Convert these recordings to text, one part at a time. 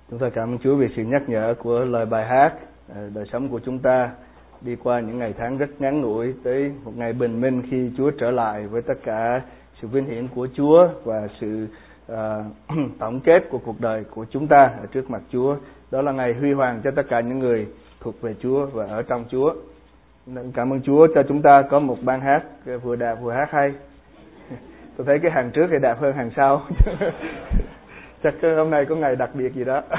Chúng ta cảm ơn Chúa vì sự nhắc nhở của lời bài hát. Đời sống của chúng ta đi qua những ngày tháng rất ngắn ngủi, tới một ngày bình minh khi Chúa trở lại với tất cả sự vinh hiển của Chúa và sự tổng kết của cuộc đời của chúng ta ở trước mặt Chúa. Đó là ngày huy hoàng cho tất cả những người thuộc về Chúa và ở trong Chúa. Cảm ơn Chúa cho chúng ta có một ban hát vừa đạp vừa hát hay. Tôi thấy cái hàng trước thì đạp hơn hàng sau. Chắc hôm nay có ngày đặc biệt gì đó.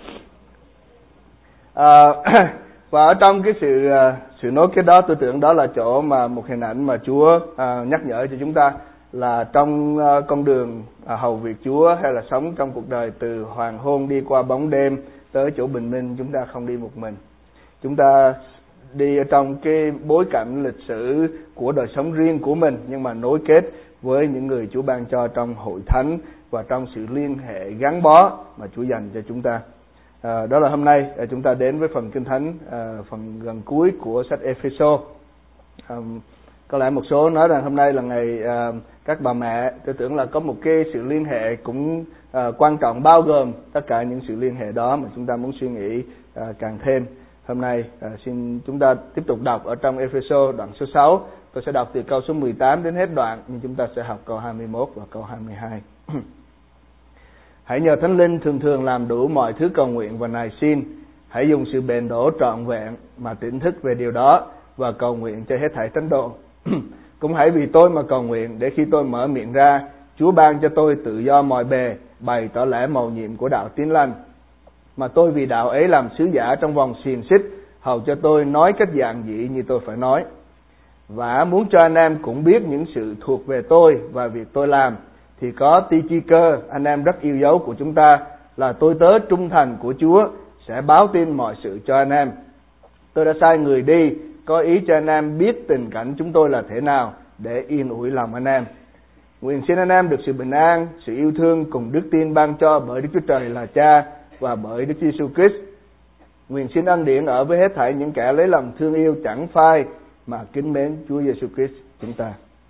Và ở trong cái sự nối kết đó, tôi tưởng đó là chỗ mà một hình ảnh mà Chúa nhắc nhở cho chúng ta là trong con đường hầu việc Chúa hay là sống trong cuộc đời từ hoàng hôn đi qua bóng đêm tới chỗ bình minh, chúng ta không đi một mình. Chúng ta đi ở trong cái bối cảnh lịch sử của đời sống riêng của mình, nhưng mà nối kết với những người Chúa ban cho trong hội thánh và trong sự liên hệ gắn bó mà Chúa dành cho chúng ta. Đó là hôm nay chúng ta đến với phần Kinh Thánh, phần gần cuối của sách Ê-phê-sô. Có lẽ một số nói rằng hôm nay là ngày các bà mẹ. Tôi tưởng là có một cái sự liên hệ cũng quan trọng, bao gồm tất cả những sự liên hệ đó mà chúng ta muốn suy nghĩ càng thêm. Hôm nay xin chúng ta tiếp tục đọc ở trong Ê-phê-sô đoạn số 6. Tôi sẽ đọc từ câu số 18 đến hết đoạn, nhưng chúng ta sẽ học câu 21 và câu 22. Hãy nhờ Thánh Linh thường thường làm đủ mọi thứ cầu nguyện và nài xin. Hãy dùng sự bền đổ trọn vẹn mà tỉnh thức về điều đó và cầu nguyện cho hết thảy thánh đồ. Cũng hãy vì tôi mà cầu nguyện, để khi tôi mở miệng ra, Chúa ban cho tôi tự do mọi bề, bày tỏ lẽ mầu nhiệm của đạo Tín Lành. Mà tôi vì đạo ấy làm sứ giả trong vòng xiềng xích, hầu cho tôi nói cách giản dị như tôi phải nói. Và muốn cho anh em cũng biết những sự thuộc về tôi và việc tôi làm, thì có Ti-chi-cơ, anh em rất yêu dấu của chúng ta, là tôi tớ trung thành của Chúa, sẽ báo tin mọi sự cho anh em. Tôi đã sai người đi, có ý cho anh em biết tình cảnh chúng tôi là thế nào, để yên ủi lòng anh em. Nguyện xin anh em được sự bình an, sự yêu thương cùng đức tin ban cho bởi Đức Chúa Trời là Cha và bởi Đức Giêsu Christ. Nguyện xin ân điển ở với hết thảy những kẻ lấy lòng thương yêu chẳng phai mà kính mến Chúa Giêsu Christ chúng ta.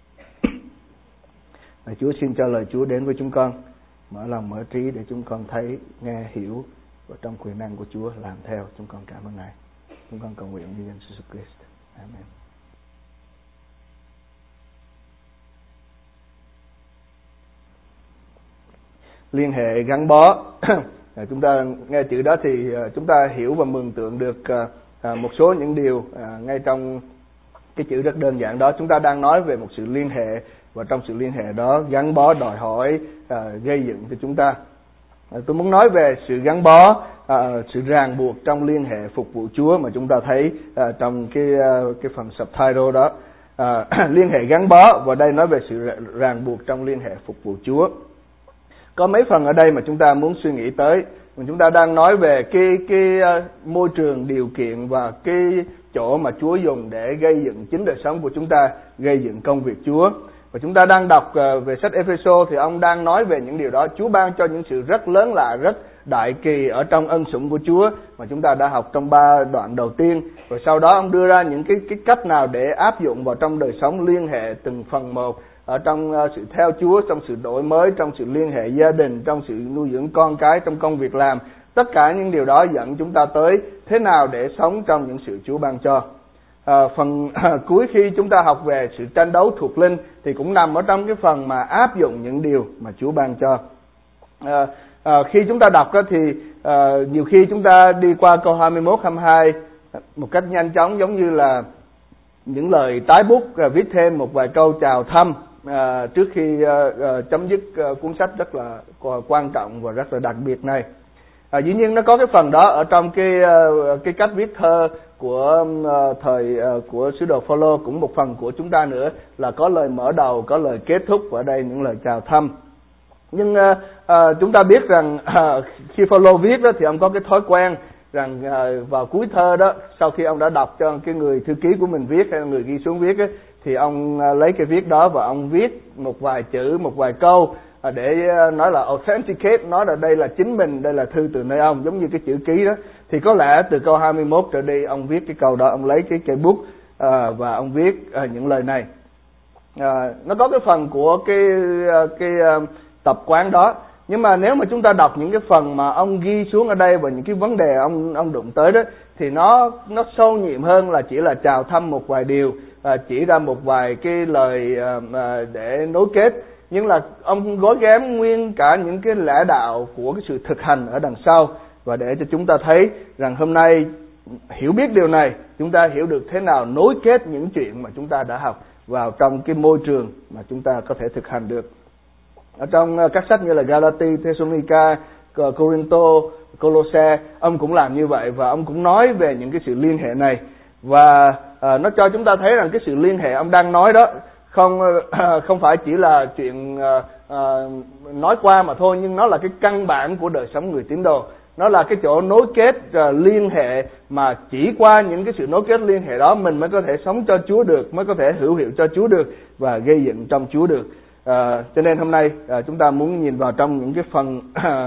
Và Chúa xin cho lời Chúa đến với chúng con, mở lòng mở trí để chúng con thấy, nghe, hiểu và trong quyền năng của Chúa làm theo. Chúng con cảm ơn Ngài. Chúng con cầu nguyện như danh Giêsu Christ. Amen. Liên hệ gắn bó. Chúng ta nghe chữ đó thì chúng ta hiểu và mường tượng được một số những điều ngay trong cái chữ rất đơn giản đó. Chúng ta đang nói về một sự liên hệ, và trong sự liên hệ đó gắn bó đòi hỏi gây dựng cho chúng ta. Tôi muốn nói về sự gắn bó, sự ràng buộc trong liên hệ phục vụ Chúa mà chúng ta thấy trong cái phần subtitle đó. Liên hệ gắn bó, và đây nói về sự ràng buộc trong liên hệ phục vụ Chúa. Có mấy phần ở đây mà chúng ta muốn suy nghĩ tới. Chúng ta đang nói về cái môi trường, điều kiện và cái chỗ mà Chúa dùng để gây dựng chính đời sống của chúng ta, gây dựng công việc Chúa. Và chúng ta đang đọc về sách Ê-phê-sô thì ông đang nói về những điều đó. Chúa ban cho những sự rất lớn lạ, rất đại kỳ ở trong ân sủng của Chúa mà chúng ta đã học trong 3 đoạn đầu tiên. Rồi sau đó ông đưa ra những cái cách nào để áp dụng vào trong đời sống, liên hệ từng phần một, ở trong sự theo Chúa, trong sự đổi mới, trong sự liên hệ gia đình, trong sự nuôi dưỡng con cái, trong công việc làm. Tất cả những điều đó dẫn chúng ta tới thế nào để sống trong những sự Chúa ban cho. Phần cuối khi chúng ta học về sự tranh đấu thuộc linh thì cũng nằm ở trong cái phần mà áp dụng những điều mà Chúa ban cho. Khi chúng ta đọc thì nhiều khi chúng ta đi qua câu 21, 22 một cách nhanh chóng, giống như là những lời tái bút, viết thêm một vài câu chào thăm trước khi chấm dứt cuốn sách rất là quan trọng và rất là đặc biệt này. Dĩ nhiên nó có cái phần đó ở trong cái cách viết thơ của thời của sứ đồ Phaolô, cũng một phần của chúng ta nữa, là có lời mở đầu, có lời kết thúc, và ở đây những lời chào thăm. Nhưng chúng ta biết rằng khi Phaolô viết đó thì ông có cái thói quen rằng vào cuối thơ đó, sau khi ông đã đọc cho cái người thư ký của mình viết hay là người ghi xuống viết ấy, thì ông lấy cái viết đó và ông viết một vài chữ, một vài câu để nói là authenticate, nói là đây là chính mình, đây là thư từ nơi ông, giống như cái chữ ký đó. Thì có lẽ từ câu 21 trở đi ông viết cái câu đó, ông lấy cái cây bút và ông viết những lời này. Nó có cái phần của cái tập quán đó. Nhưng mà nếu mà chúng ta đọc những cái phần mà ông ghi xuống ở đây và những cái vấn đề ông đụng tới đó, thì nó sâu nhiệm hơn là chỉ là chào thăm một vài điều, chỉ ra một vài cái lời để nối kết. Nhưng là ông gói ghém nguyên cả những cái lẽ đạo của cái sự thực hành ở đằng sau, và để cho chúng ta thấy rằng hôm nay hiểu biết điều này, chúng ta hiểu được thế nào nối kết những chuyện mà chúng ta đã học vào trong cái môi trường mà chúng ta có thể thực hành được. Ở trong các sách như là Galati, Thessalonica, Corinto, Colosse, ông cũng làm như vậy, và ông cũng nói về những cái sự liên hệ này. Và nó cho chúng ta thấy rằng cái sự liên hệ ông đang nói đó không phải chỉ là chuyện nói qua mà thôi, nhưng nó là cái căn bản của đời sống người tín đồ. Nó là cái chỗ nối kết liên hệ mà chỉ qua những cái sự nối kết liên hệ đó mình mới có thể sống cho Chúa được, mới có thể hữu hiệu cho Chúa được và gây dựng trong Chúa được. Cho nên hôm nay chúng ta muốn nhìn vào trong những cái phần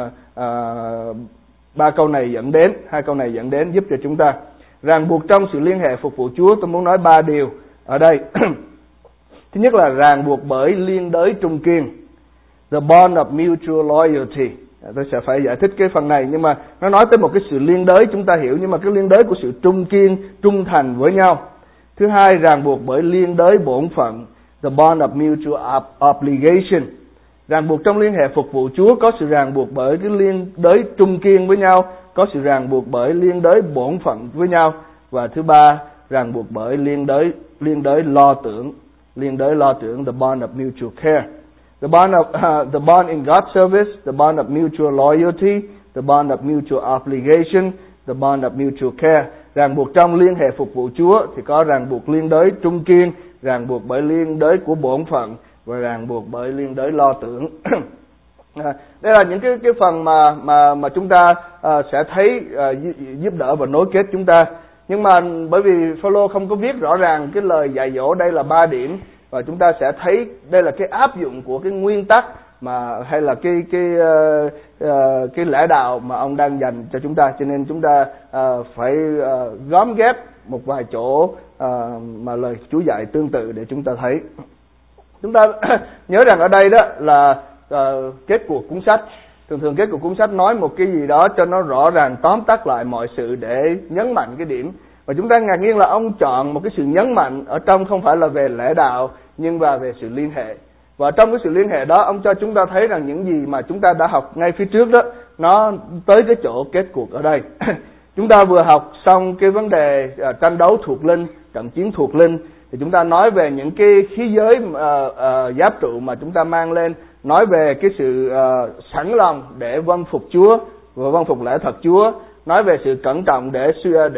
3 câu này dẫn đến, 2 câu này dẫn đến giúp cho chúng ta ràng buộc trong sự liên hệ phục vụ Chúa. Tôi muốn nói 3 điều ở đây. Thứ nhất là ràng buộc bởi liên đới trung kiên, the bond of mutual loyalty. Tôi sẽ phải giải thích cái phần này, nhưng mà nó nói tới một cái sự liên đới chúng ta hiểu, nhưng mà cái liên đới của sự trung kiên, trung thành với nhau. Thứ hai, ràng buộc bởi liên đới bổn phận, the bond of mutual obligation. Ràng buộc trong liên hệ phục vụ Chúa có sự ràng buộc bởi cái liên đới trung kiên với nhau, có sự ràng buộc bởi liên đới bổn phận với nhau. Và thứ ba, ràng buộc bởi liên đới lo tưởng, the bond of mutual care. The bond in God's service, the bond of mutual loyalty, the bond of mutual obligation, the bond of mutual care. Ràng buộc trong liên hệ phục vụ Chúa thì có ràng buộc liên đới trung kiên, ràng buộc bởi liên đới của bổn phận và ràng buộc bởi liên đới lo tưởng. Đây là những cái phần mà chúng ta sẽ thấy giúp đỡ và nối kết chúng ta. Nhưng mà bởi vì Phaolô không có viết rõ ràng cái lời dạy dỗ đây là 3 điểm, và chúng ta sẽ thấy đây là cái áp dụng của cái nguyên tắc mà hay là cái lẽ đạo mà ông đang dành cho chúng ta, cho nên chúng ta phải gom ghép một vài chỗ mà lời Chúa dạy tương tự để chúng ta thấy. Chúng ta nhớ rằng ở đây đó là kết của cuốn sách. Thường kết của cuốn sách nói một cái gì đó cho nó rõ ràng, tóm tắt lại mọi sự để nhấn mạnh cái điểm. Và chúng ta ngạc nhiên là ông chọn một cái sự nhấn mạnh ở trong không phải là về lẽ đạo, nhưng mà về sự liên hệ. Và trong cái sự liên hệ đó, ông cho chúng ta thấy rằng những gì mà chúng ta đã học ngay phía trước đó, nó tới cái chỗ kết cuộc ở đây. Chúng ta vừa học xong cái vấn đề tranh đấu thuộc linh, trận chiến thuộc linh, thì chúng ta nói về những cái khí giới giáp trụ mà chúng ta mang lên, nói về cái sự sẵn lòng để vâng phục Chúa và vâng phục lẽ thật Chúa, nói về sự cẩn trọng để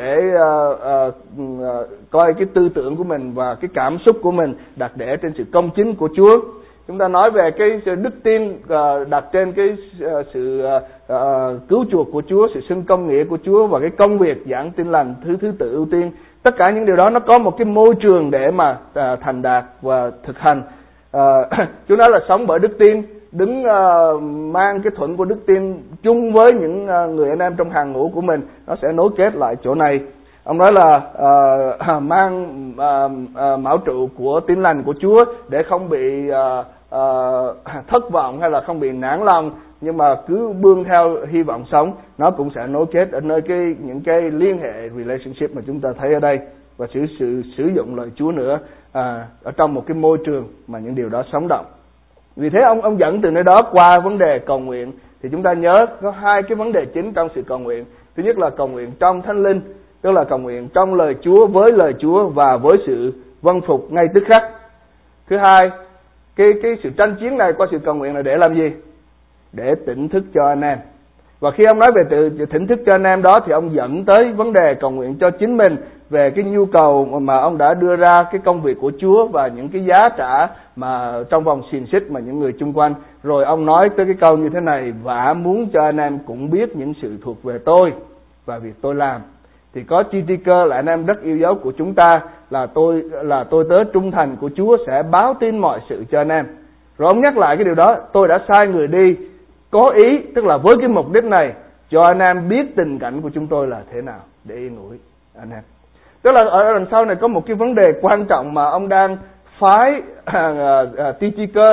coi cái tư tưởng của mình và cái cảm xúc của mình đặt để trên sự công chính của Chúa. Chúng ta nói về cái sự đức tin đặt trên cái sự cứu chuộc của Chúa, sự xưng công nghĩa của Chúa và cái công việc giảng tin lành thứ tự ưu tiên. Tất cả những điều đó nó có một cái môi trường để mà thành đạt và thực hành. Chúa nói là sống bởi đức tin, đứng mang cái thuận của đức tin chung với những người anh em trong hàng ngũ của mình. Nó sẽ nối kết lại chỗ này. Ông nói là mang mão trụ của tin lành của Chúa để không bị thất vọng hay là không bị nản lòng, nhưng mà cứ bươn theo hy vọng sống. Nó cũng sẽ nối kết ở nơi những cái liên hệ relationship mà chúng ta thấy ở đây, và sự sử dụng lời Chúa nữa ở trong một cái môi trường mà những điều đó sống động. Vì thế ông dẫn từ nơi đó qua vấn đề cầu nguyện. Thì chúng ta nhớ có 2 cái vấn đề chính trong sự cầu nguyện. Thứ nhất là cầu nguyện trong Thánh Linh, tức là cầu nguyện trong lời Chúa, với lời Chúa và với sự vâng phục ngay tức khắc. Thứ hai, cái sự tranh chiến này qua sự cầu nguyện là để làm gì? Để tỉnh thức cho anh em. Và khi ông nói về từ tỉnh thức cho anh em đó, thì ông dẫn tới vấn đề cầu nguyện cho chính mình, về cái nhu cầu mà ông đã đưa ra cái công việc của Chúa và những cái giá trả mà trong vòng xiềng xích mà những người chung quanh. Rồi ông nói tới cái câu như thế này: và muốn cho anh em cũng biết những sự thuộc về tôi và việc tôi làm. Thì có Tychicus là anh em rất yêu dấu của chúng ta, là tôi tớ trung thành của Chúa sẽ báo tin mọi sự cho anh em. Rồi ông nhắc lại cái điều đó: tôi đã sai người đi có ý, tức là với cái mục đích này, cho anh em biết tình cảnh của chúng tôi là thế nào, để yên ủi anh em. Tức là ở đằng sau này có một cái vấn đề quan trọng mà ông đang phái Tychicus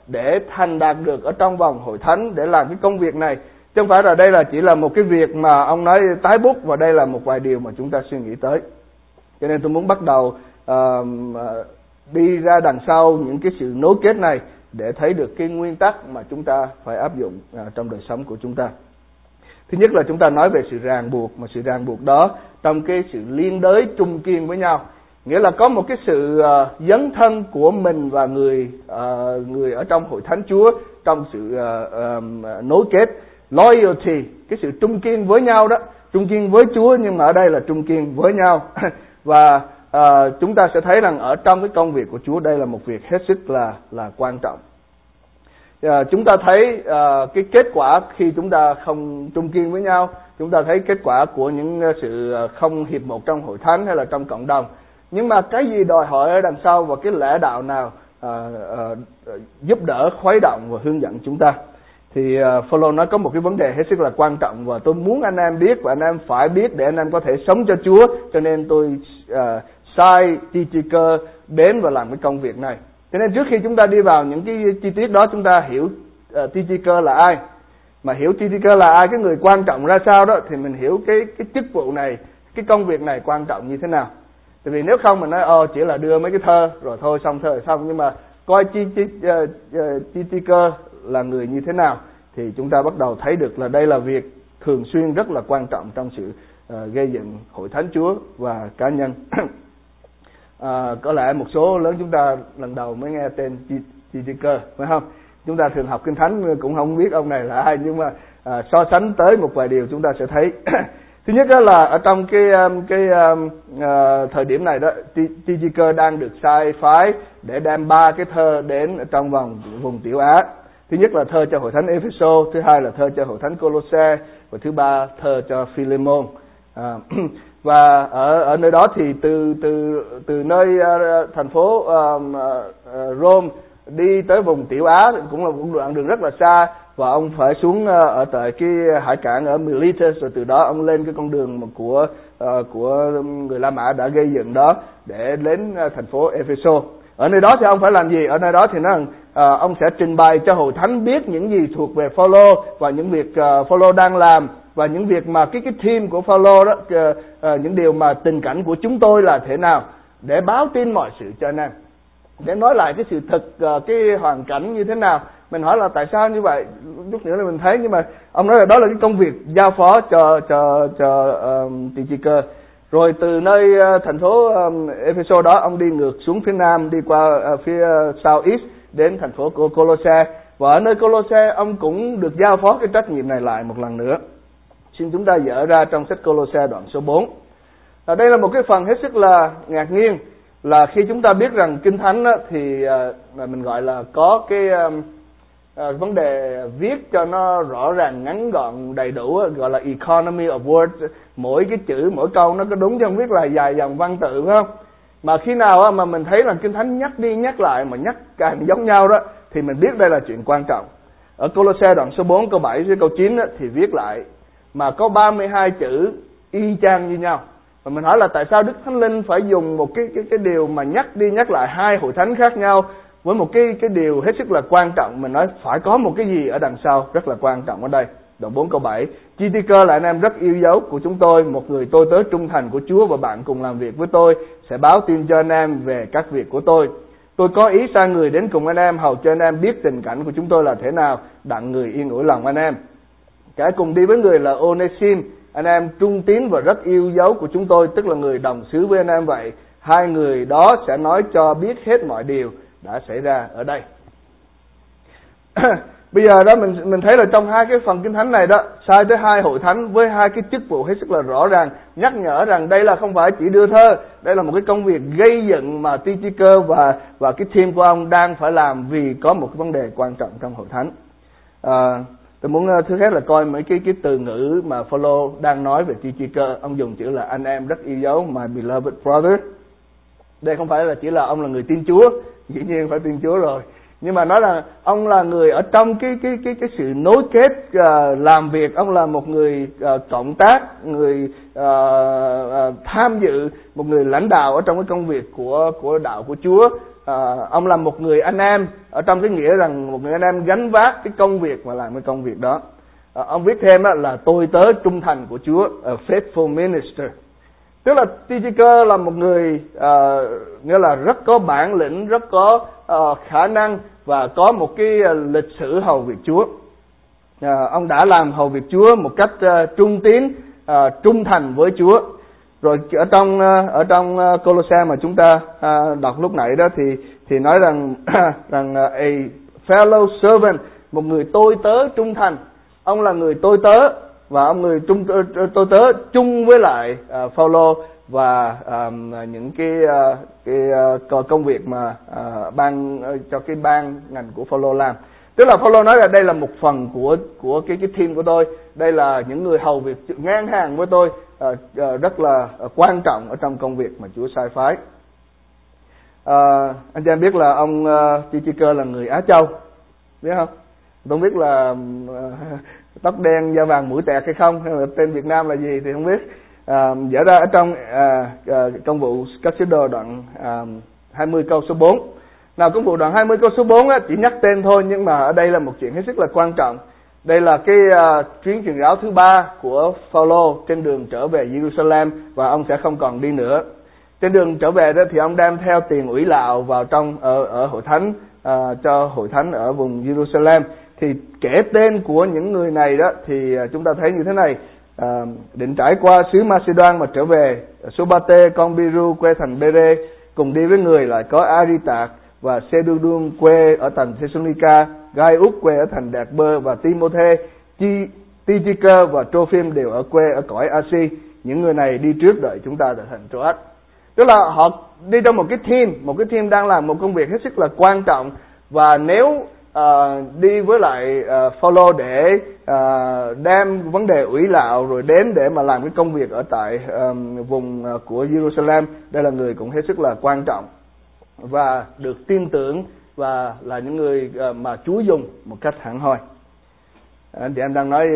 để thành đạt được ở trong vòng hội thánh để làm cái công việc này. Chứ không phải là đây là chỉ là một cái việc mà ông nói tái bút và đây là một vài điều mà chúng ta suy nghĩ tới. Cho nên tôi muốn bắt đầu đi ra đằng sau những cái sự nối kết này để thấy được cái nguyên tắc mà chúng ta phải áp dụng trong đời sống của chúng ta. Thứ nhất là chúng ta nói về sự ràng buộc, mà sự ràng buộc đó trong cái sự liên đới trung kiên với nhau. Nghĩa là có một cái sự dấn thân của mình và người ở trong hội thánh Chúa trong sự nối kết, loyalty, cái sự trung kiên với nhau đó, trung kiên với Chúa nhưng mà ở đây là trung kiên với nhau. Và chúng ta sẽ thấy rằng ở trong cái công việc của Chúa đây là một việc hết sức là quan trọng. Chúng ta thấy cái kết quả khi chúng ta không trung kiên với nhau, chúng ta thấy kết quả của những sự không hiệp một trong hội thánh hay là trong cộng đồng. Nhưng mà cái gì đòi hỏi ở đằng sau và cái lẽ đạo nào giúp đỡ, khuấy động và hướng dẫn chúng ta? Thì Phaolô nói có một cái vấn đề hết sức là quan trọng và tôi muốn anh em biết và anh em phải biết để anh em có thể sống cho Chúa. Cho nên tôi sai Tychicus đến và làm cái công việc này. Cho nên trước khi chúng ta đi vào những cái chi tiết đó, chúng ta hiểu Tychicus là ai. Mà hiểu Tychicus là ai, cái người quan trọng ra sao đó, thì mình hiểu cái chức vụ này, cái công việc này quan trọng như thế nào. Tại vì nếu không mình nói chỉ là đưa mấy cái thơ rồi thôi, xong thơ rồi xong, nhưng mà coi Tychicus là người như thế nào thì chúng ta bắt đầu thấy được là đây là việc thường xuyên rất là quan trọng trong sự gây dựng hội thánh Chúa và cá nhân. Có lẽ một số lớn chúng ta lần đầu mới nghe tên Tychicus, phải không? Chúng ta thường học Kinh Thánh cũng không biết ông này là ai, nhưng mà so sánh tới một vài điều chúng ta sẽ thấy. Thứ nhất đó là ở trong cái thời điểm này đó, Tychicus đang được sai phái để đem 3 cái thơ đến trong vùng Tiểu Á. Thứ nhất là thơ cho hội thánh Ephesos, thứ hai là thơ cho hội thánh Colosse, và thứ ba thơ cho Philemon. Và ở nơi đó thì từ nơi thành phố Rome đi tới vùng Tiểu Á cũng là một đoạn đường rất là xa, và ông phải xuống ở tại cái hải cảng ở Miletus, rồi từ đó ông lên cái con đường của người La Mã đã gây dựng đó để đến thành phố Ephesos. Ở nơi đó thì ông phải làm gì? Ở nơi đó thì ông sẽ trình bày cho hội thánh biết những gì thuộc về Phaolô và những việc Phaolô đang làm, và những việc mà cái team của Phaolô đó, những điều mà tình cảnh của chúng tôi là thế nào, để báo tin mọi sự cho anh em, để nói lại cái sự thực, cái hoàn cảnh như thế nào. Mình hỏi là tại sao như vậy, chút nữa là mình thấy, nhưng mà ông nói là đó là cái công việc giao phó cho Tychicus. Rồi từ nơi thành phố Ephesos đó, ông đi ngược xuống phía nam, đi qua phía southeast đến thành phố của Colosse, và ở nơi Colosse ông cũng được giao phó cái trách nhiệm này lại một lần nữa. Xin chúng ta dở ra trong sách Colosse đoạn số 4. Đây là một cái phần hết sức là ngạc nhiên, là khi chúng ta biết rằng Kinh Thánh á, thì mình gọi là có cái vấn đề viết cho nó rõ ràng, ngắn gọn, đầy đủ, gọi là economy of words. Mỗi cái chữ, mỗi câu nó có đúng chứ không biết là dài dòng văn tự, phải không? Mà khi nào mà mình thấy là Kinh Thánh nhắc đi nhắc lại mà nhắc càng giống nhau đó, thì mình biết đây là chuyện quan trọng. Ở Colosse đoạn số 4 câu 7 với câu 9 đó, thì viết lại mà có 32 chữ y chang như nhau. Và mình hỏi là tại sao Đức Thánh Linh phải dùng một cái điều mà nhắc đi nhắc lại hai hội thánh khác nhau với một cái điều hết sức là quan trọng. Mình nói phải có một cái gì ở đằng sau rất là quan trọng ở đây. Đoạn 4 câu 7, Tychicus là anh em rất yêu dấu của chúng tôi, một người tôi tớ trung thành của Chúa, và bạn cùng làm việc với tôi sẽ báo tin cho anh em về các việc của tôi. Tôi có ý sai người đến cùng anh em, hầu cho anh em biết tình cảnh của chúng tôi là thế nào, đặng người yên ủi lòng anh em. Kẻ cùng đi với người là Onesim, anh em trung tín và rất yêu dấu của chúng tôi, tức là người đồng xứ với anh em vậy. Hai người đó sẽ nói cho biết hết mọi điều đã xảy ra ở đây. Bây giờ đó mình thấy là trong hai cái phần Kinh Thánh này đó, sai tới hai hội thánh với hai cái chức vụ hết sức là rõ ràng, nhắc nhở rằng đây là không phải chỉ đưa thơ, đây là một cái công việc gây dựng mà Tychicus và cái team của ông đang phải làm, vì có một cái vấn đề quan trọng trong hội thánh. Tôi muốn thứ hết là coi mấy cái từ ngữ mà Phaolô đang nói về Tychicus. Ông dùng chữ là anh em rất yêu dấu, my beloved brother. Đây không phải là chỉ là ông là người tin Chúa, dĩ nhiên phải tin Chúa rồi, nhưng mà nói là ông là người ở trong cái sự nối kết làm việc. Ông là một người cộng tác, người tham dự, một người lãnh đạo ở trong cái công việc của đạo của Chúa. ông là một người anh em, ở trong cái nghĩa rằng một người anh em gánh vác cái công việc mà làm cái công việc đó. Ông viết thêm là tôi tớ trung thành của Chúa, a faithful minister. Tức là Tychicus là một người nghĩa là rất có bản lĩnh, rất có khả năng và có một cái lịch sử hầu việc Chúa. Ông đã làm hầu việc Chúa một cách trung tín, trung thành với Chúa. Rồi ở trong Cô-lô-se mà chúng ta đọc lúc nãy đó thì nói rằng a fellow servant, một người tôi tớ trung thành. Ông là người tôi tớ và ông người tôi tớ chung với lại Phao-lô và những cái công việc mà ban cho cái ban ngành của Phao-lô làm. Tức là Phao-lô nói là đây là một phần của cái team của tôi, đây là những người hầu việc ngang hàng với tôi, rất là quan trọng ở trong công việc mà Chúa sai phái. Anh chị em biết là ông Tychicus là người Á Châu, biết không? Tôi không biết là tóc đen da vàng mũi tẹt hay không, hay là tên Việt Nam là gì thì không biết. Dở ra ở trong công vụ các sứ đồ đoạn 20 câu số 4. Nào, công vụ đoạn 20 câu số 4 á, chỉ nhắc tên thôi, nhưng mà ở đây là một chuyện hết sức là quan trọng. Đây là cái chuyến truyền giáo thứ 3 của Phao-lô trên đường trở về Jerusalem, và ông sẽ không còn đi nữa. Trên đường trở về đó thì ông đem theo tiền ủy lạo vào trong ở hội thánh, cho hội thánh ở vùng Jerusalem. Thì kể tên của những người này đó thì chúng ta thấy như thế này: định trải qua xứ Macedon mà trở về, Sô-ba-tê con Bi-ru quê thành Bê-rê cùng đi với người lại có A-ri-tạc và Sê-đu-đun quê ở thành Thê-sô-ni-ca, Gai-úc quê ở thành Đạt-bơ và Ti-mô-thê, Ty-chi-cơ và Trô-phim đều ở quê ở cõi A-si. Những người này đi trước đợi chúng ta tại thành Trô-ách. Tức là họ đi trong một cái team đang làm một công việc hết sức là quan trọng, và nếu đi với lại Phao-lô để đem vấn đề ủy lạo rồi đến để mà làm cái công việc ở tại vùng của Jerusalem, đây là người cũng hết sức là quan trọng và được tin tưởng và là những người mà Chúa dùng một cách hẳn hoi. Anh chị em đang nói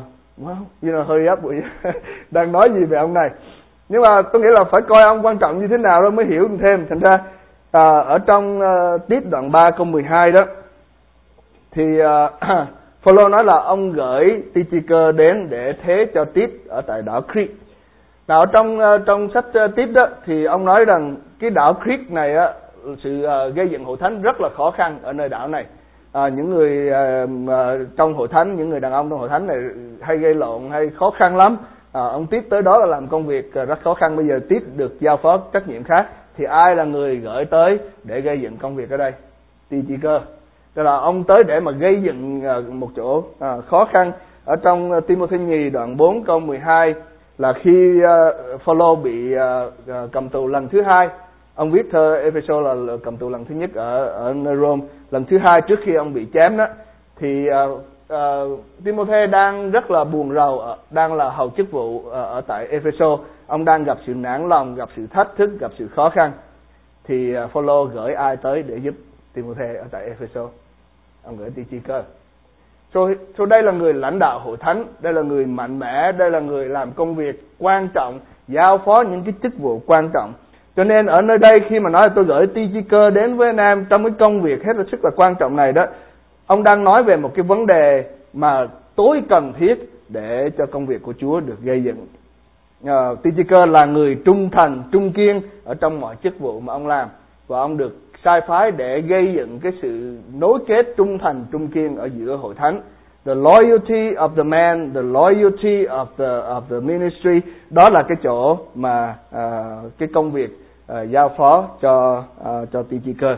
hơi ấp đang nói gì về ông này, nhưng mà tôi nghĩ là phải coi ông quan trọng như thế nào đó mới hiểu thêm. Thành ra ở trong Tít đoạn 3 câu 12 đó thì Phao-lô nói là ông gửi Tychicus đến để thế cho Tít ở tại đảo Crete. Nào, trong sách Tít đó thì ông nói rằng cái đảo Crete này á, sự gây dựng hội thánh rất là khó khăn ở nơi đảo này. Những người trong hội thánh, những người đàn ông trong hội thánh này hay gây lộn, hay khó khăn lắm. Ông Tít tới đó là làm công việc rất khó khăn. Bây giờ Tít được giao phó trách nhiệm khác, thì ai là người gửi tới để gây dựng công việc ở đây? Tychicus. Tức là ông tới để mà gây dựng một chỗ khó khăn. Ở trong Ti-mô-thê nhì đoạn 4 câu 12 là khi Phao-lô bị cầm tù lần thứ 2. Ông viết thơ Ê-phê-sô là cầm tù lần thứ nhất ở nơi Rome. Lần thứ 2 trước khi ông bị chém đó, thì Ti-mô-thê đang rất là buồn rầu, đang là hầu chức vụ ở tại Ê-phê-sô. Ông đang gặp sự nản lòng, gặp sự thách thức, gặp sự khó khăn. Thì Phao-lô gửi ai tới để giúp Ti-mô-thê ở tại Ê-phê-sô? Ông gửi Tychicus. So đây là người lãnh đạo hội thánh, đây là người mạnh mẽ, đây là người làm công việc quan trọng, giao phó những cái chức vụ quan trọng. Cho nên ở nơi đây khi mà nói là tôi gửi Tychicus đến với anh em trong cái công việc hết sức là quan trọng này đó, ông đang nói về một cái vấn đề mà tối cần thiết để cho công việc của Chúa được gây dựng. Tychicus là người trung thành, trung kiên ở trong mọi chức vụ mà ông làm, và ông được sai phái để gây dựng cái sự nối kết trung thành, trung kiên ở giữa hội thánh. The loyalty of the man, the loyalty of the ministry, đó là cái chỗ mà cái công việc giao phó cho Tychicus.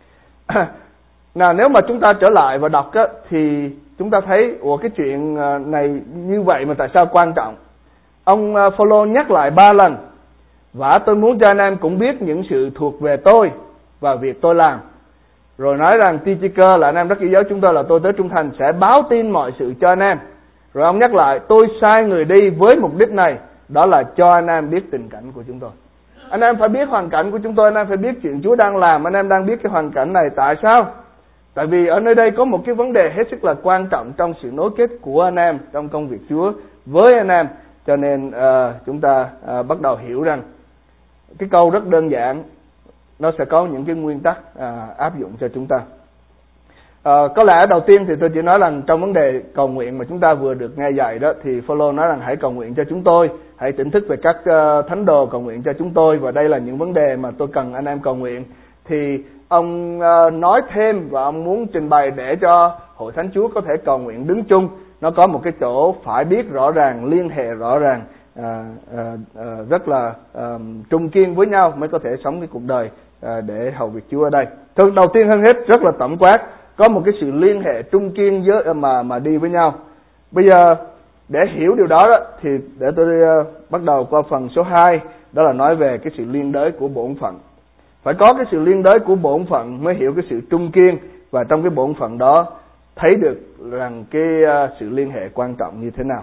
Nào, nếu mà chúng ta trở lại và đọc á, thì chúng ta thấy cái chuyện này như vậy mà tại sao quan trọng? Ông Phao-lô nhắc lại 3 lần: và tôi muốn cho anh em cũng biết những sự thuộc về tôi và việc tôi làm. Rồi nói rằng Tychicus là anh em rất yêu dấu chúng tôi, là tôi tới trung thành, sẽ báo tin mọi sự cho anh em. Rồi ông nhắc lại: tôi sai người đi với mục đích này, đó là cho anh em biết tình cảnh của chúng tôi. Anh em phải biết hoàn cảnh của chúng tôi, anh em phải biết chuyện Chúa đang làm, anh em đang biết cái hoàn cảnh này. Tại sao? Tại vì ở nơi đây có một cái vấn đề hết sức là quan trọng trong sự nối kết của anh em trong công việc Chúa với anh em. Cho nên chúng ta bắt đầu hiểu rằng cái câu rất đơn giản: nó sẽ có những cái nguyên tắc áp dụng cho chúng ta. Có lẽ đầu tiên thì tôi chỉ nói rằng trong vấn đề cầu nguyện mà chúng ta vừa được nghe dạy đó, thì Phaolô nói rằng hãy cầu nguyện cho chúng tôi, hãy tỉnh thức về các thánh đồ cầu nguyện cho chúng tôi, và đây là những vấn đề mà tôi cần anh em cầu nguyện. Thì ông nói thêm và ông muốn trình bày để cho hội thánh Chúa có thể cầu nguyện đứng chung, nó có một cái chỗ phải biết rõ ràng, liên hệ rõ ràng, rất là trung kiên với nhau mới có thể sống cái cuộc đời để hầu việc Chúa ở đây. Đầu tiên hơn hết, rất là tổng quát, có một cái sự liên hệ trung kiên với mà đi với nhau. Bây giờ để hiểu điều đó, thì để tôi bắt đầu qua phần số 2, đó là nói về cái sự liên đới của bổn phận. Phải có cái sự liên đới của bổn phận mới hiểu cái sự trung kiên, và trong cái bổn phận đó thấy được rằng cái sự liên hệ quan trọng như thế nào.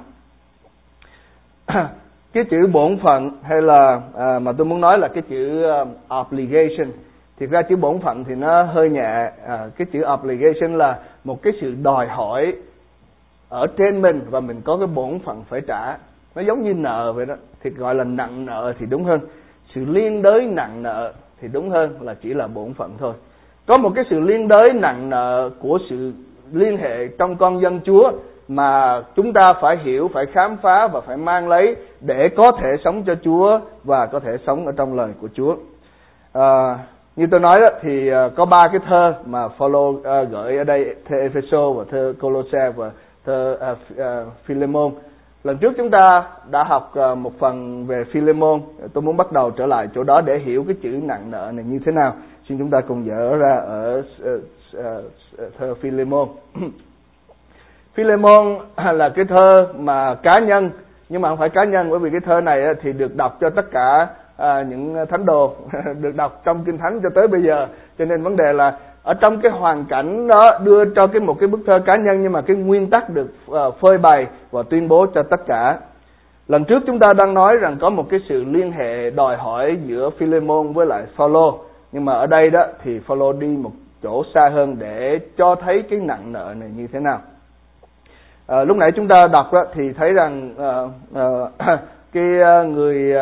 Cái chữ bổn phận hay là mà tôi muốn nói là cái chữ obligation. Thực ra chữ bổn phận thì nó hơi nhẹ. Cái chữ obligation là một cái sự đòi hỏi ở trên mình và mình có cái bổn phận phải trả. Nó giống như nợ vậy đó, thì gọi là nặng nợ thì đúng hơn. Sự liên đới nặng nợ thì đúng hơn là chỉ là bổn phận thôi. Có một cái sự liên đới nặng nợ của sự liên hệ trong con dân Chúa mà chúng ta phải hiểu, phải khám phá và phải mang lấy để có thể sống cho Chúa và có thể sống ở trong lời của Chúa. Như tôi nói đó, thì có 3 cái thơ mà Phaolô gửi ở đây: thơ Ephesos và thơ Colosse và thơ Philemon. Lần trước chúng ta đã học một phần về Philemon. Tôi muốn bắt đầu trở lại chỗ đó để hiểu cái chữ nặng nợ này như thế nào. Xin chúng ta cùng dở ra ở thơ Philemon. Philemon là cái thơ mà cá nhân, nhưng mà không phải cá nhân, bởi vì cái thơ này thì được đọc cho tất cả những thánh đồ, được đọc trong Kinh Thánh cho tới bây giờ. Cho nên vấn đề là ở trong cái hoàn cảnh đó đưa cho một cái bức thơ cá nhân, nhưng mà cái nguyên tắc được phơi bày và tuyên bố cho tất cả. Lần trước chúng ta đang nói rằng có một cái sự liên hệ đòi hỏi giữa Philemon với lại Phaolô, nhưng mà ở đây đó thì Phaolô đi một chỗ xa hơn để cho thấy cái nặng nợ này như thế nào. Lúc nãy chúng ta đọc đó, thì thấy rằng cái người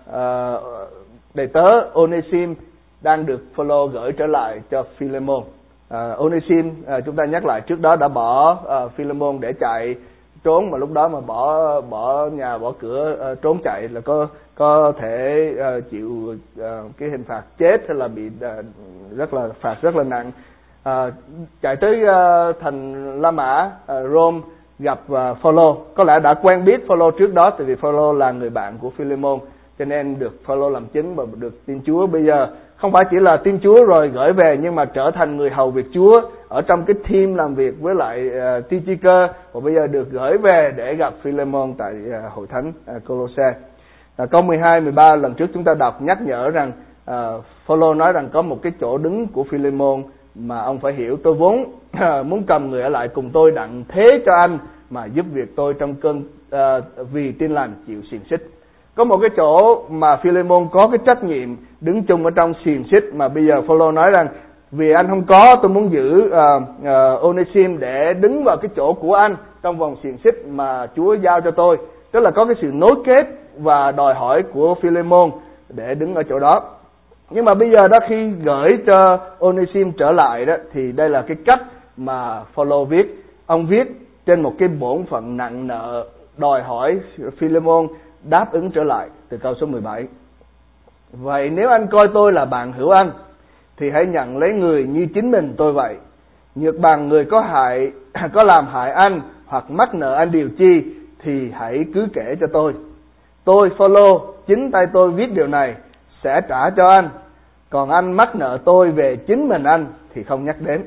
đầy tớ Onesim đang được Phaolô gửi trở lại cho Philemon. Onesim chúng ta nhắc lại trước đó đã bỏ Philemon để chạy trốn, mà lúc đó mà bỏ nhà bỏ cửa trốn chạy là có thể chịu cái hình phạt chết hay là bị phạt rất là nặng. Chạy tới thành La Mã, Rome, gặp Phaolô. Có lẽ đã quen biết Phaolô trước đó, tại vì Phaolô là người bạn của Philemon, cho nên được Phaolô làm chứng và được tin Chúa. Bây giờ không phải chỉ là tin Chúa rồi gửi về, nhưng mà trở thành người hầu việc Chúa ở trong cái team làm việc với lại Tychicus, và bây giờ được gửi về để gặp Philemon tại hội thánh Colosse. Câu 12, 13 lần trước chúng ta đọc nhắc nhở rằng Phaolô nói rằng có một cái chỗ đứng của Philemon mà ông phải hiểu: tôi vốn muốn cầm người ở lại cùng tôi đặng thế cho anh mà giúp việc tôi trong cơn vì tin lành chịu xiềng xích. Có một cái chỗ mà Philemon có cái trách nhiệm đứng chung ở trong xiềng xích, mà bây giờ Phaolô nói rằng vì anh không có, tôi muốn giữ Onesim để đứng vào cái chỗ của anh trong vòng xiềng xích mà Chúa giao cho tôi. Tức là có cái sự nối kết và đòi hỏi của Philemon để đứng ở chỗ đó. Nhưng mà bây giờ đó, khi gửi cho Onesim trở lại đó, thì đây là cái cách mà Phaolô viết. Ông viết trên một cái bổn phận nặng nợ, đòi hỏi Philemon đáp ứng trở lại, từ câu số 17. Vậy nếu anh coi tôi là bạn hữu anh, thì hãy nhận lấy người như chính mình tôi vậy. Nhược bằng người có làm hại anh hoặc mắc nợ anh điều chi, thì hãy cứ kể cho tôi. Tôi Phaolô, chính tay tôi viết điều này, sẽ trả cho anh. Còn anh mắc nợ tôi về chính mình anh thì không nhắc đến.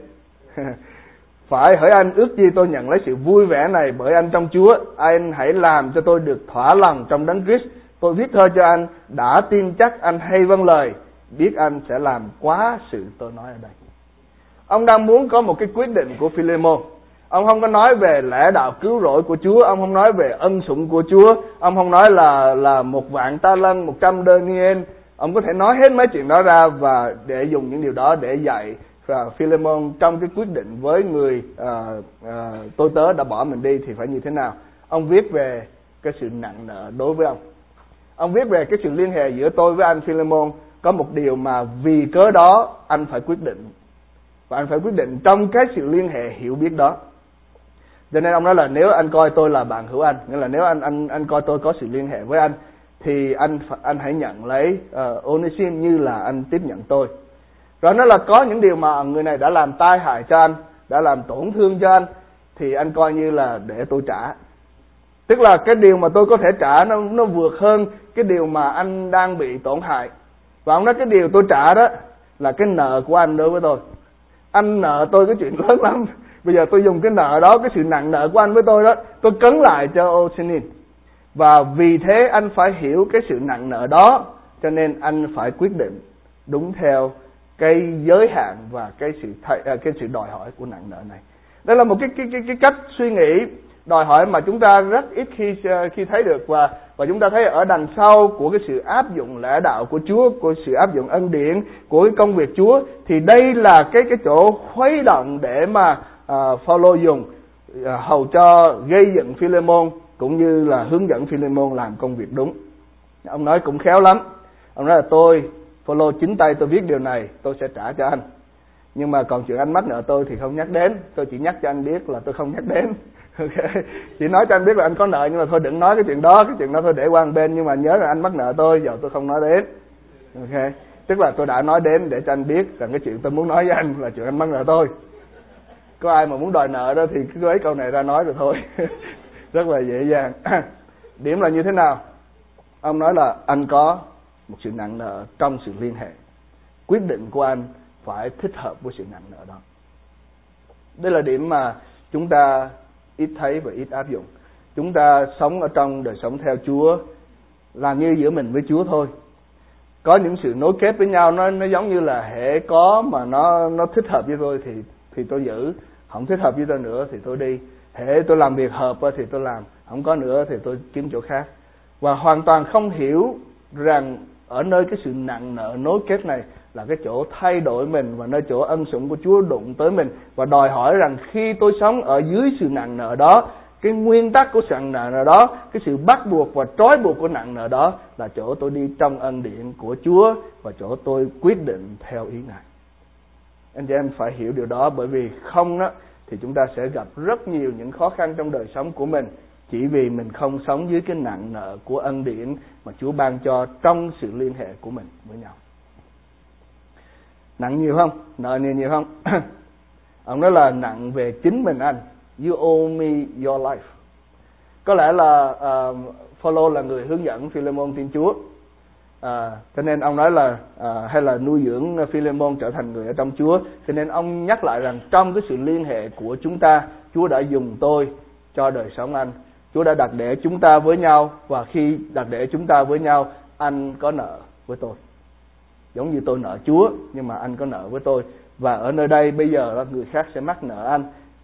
Phải hỏi anh ước chi tôi nhận lấy sự vui vẻ này bởi anh trong Chúa. Anh hãy làm cho tôi được thỏa lòng trong Đấng Christ. Tôi viết thơ cho anh, đã tin chắc anh hay vâng lời, biết anh sẽ làm quá sự tôi nói ở đây. Ông đang muốn có một cái quyết định của Philemon. Ông không có nói về lẽ đạo cứu rỗi của Chúa, ông không nói về ân sủng của Chúa, ông không nói là 1,000,000 ta lân, 100 denier. Ông có thể nói hết mấy chuyện đó ra và để dùng những điều đó để dạy Philemon trong cái quyết định với người tôi tớ đã bỏ mình đi thì phải như thế nào. Ông viết về cái sự nặng nợ đối với ông. Ông viết về cái sự liên hệ giữa tôi với anh Philemon có một điều mà vì cớ đó anh phải quyết định. Và anh phải quyết định trong cái sự liên hệ hiểu biết đó. Cho nên ông nói là nếu anh coi tôi là bạn hữu anh, nghĩa là nếu anh coi tôi có sự liên hệ với anh, thì anh hãy nhận lấy Onesimus như là anh tiếp nhận tôi. Rồi nó là có những điều mà người này đã làm tai hại cho anh, đã làm tổn thương cho anh, thì anh coi như là để tôi trả. Tức là cái điều mà tôi có thể trả nó vượt hơn cái điều mà anh đang bị tổn hại. Và ông nói cái điều tôi trả đó là cái nợ của anh đối với tôi. Anh nợ tôi cái chuyện lớn lắm. Bây giờ tôi dùng cái nợ đó, cái sự nặng nợ của anh với tôi đó, tôi cấn lại cho Onesimus. Và vì thế anh phải hiểu cái sự nặng nợ đó, cho nên anh phải quyết định đúng theo cái giới hạn và cái sự đòi hỏi của nặng nợ này. Đây là một cái cách suy nghĩ đòi hỏi mà chúng ta rất ít khi thấy được, và chúng ta thấy ở đằng sau của cái sự áp dụng lẽ đạo của Chúa, của sự áp dụng ân điển, của cái công việc Chúa, thì đây là cái chỗ khuấy động để mà Phaolô dùng hầu cho gây dựng Phi-lê-môn, cũng như là hướng dẫn Phi-lê-môn làm công việc đúng. Ông nói cũng khéo lắm. Ông nói là Phaolô chính tay tôi viết điều này, tôi sẽ trả cho anh. Nhưng mà còn chuyện anh mắc nợ tôi thì không nhắc đến. Tôi chỉ nhắc cho anh biết là tôi không nhắc đến. Okay. Chỉ nói cho anh biết là anh có nợ, nhưng mà thôi đừng nói cái chuyện đó thôi để qua một bên. Nhưng mà nhớ là anh mắc nợ tôi, giờ tôi không nói đến. Ok. Tức là tôi đã nói đến để cho anh biết rằng cái chuyện tôi muốn nói với anh là chuyện anh mắc nợ tôi. Có ai mà muốn đòi nợ đó thì cứ lấy câu này ra nói rồi thôi. Rất là dễ dàng. Điểm là như thế nào? Ông nói là anh có một sự nặng nợ trong sự liên hệ. Quyết định của anh phải thích hợp với sự nặng nợ đó. Đây là điểm mà chúng ta ít thấy và ít áp dụng. Chúng ta sống ở trong đời sống theo Chúa, làm như giữa mình với Chúa thôi. Có những sự nối kết với nhau, nó giống như là hễ có mà nó thích hợp với tôi thì tôi giữ, không thích hợp với tôi nữa thì tôi đi. Hễ tôi làm việc hợp thì tôi làm, không có nữa thì tôi kiếm chỗ khác. Và hoàn toàn không hiểu rằng ở nơi cái sự nặng nợ nối kết này là cái chỗ thay đổi mình, và nơi chỗ ân sủng của Chúa đụng tới mình, và đòi hỏi rằng khi tôi sống ở dưới sự nặng nợ đó, cái nguyên tắc của sự nặng nợ đó, cái sự bắt buộc và trói buộc của nặng nợ đó là chỗ tôi đi trong ân điển của Chúa, và chỗ tôi quyết định theo ý Ngài. Anh chị em phải hiểu điều đó, bởi vì không đó thì chúng ta sẽ gặp rất nhiều những khó khăn trong đời sống của mình, chỉ vì mình không sống dưới cái nặng nợ của ân điển mà Chúa ban cho trong sự liên hệ của mình với nhau. Nặng nhiều không? Nợ nhiều không? Ông nói là nặng về chính mình anh. You owe me your life. Có lẽ là Phaolô là người hướng dẫn Phi-lê-môn tin Chúa, cho nên ông nói là hay là nuôi dưỡng Phi-lê-môn trở thành người ở trong Chúa. Cho nên ông nhắc lại rằng trong cái sự liên hệ của chúng ta, Chúa đã dùng tôi cho đời sống anh. Chúa đã đặt để chúng ta với nhau, và khi đặt để chúng ta với nhau, anh có nợ với tôi. Giống như tôi nợ Chúa, nhưng mà anh có nợ với tôi. Và ở nơi đây bây giờ người khác sẽ mắc nợ anh,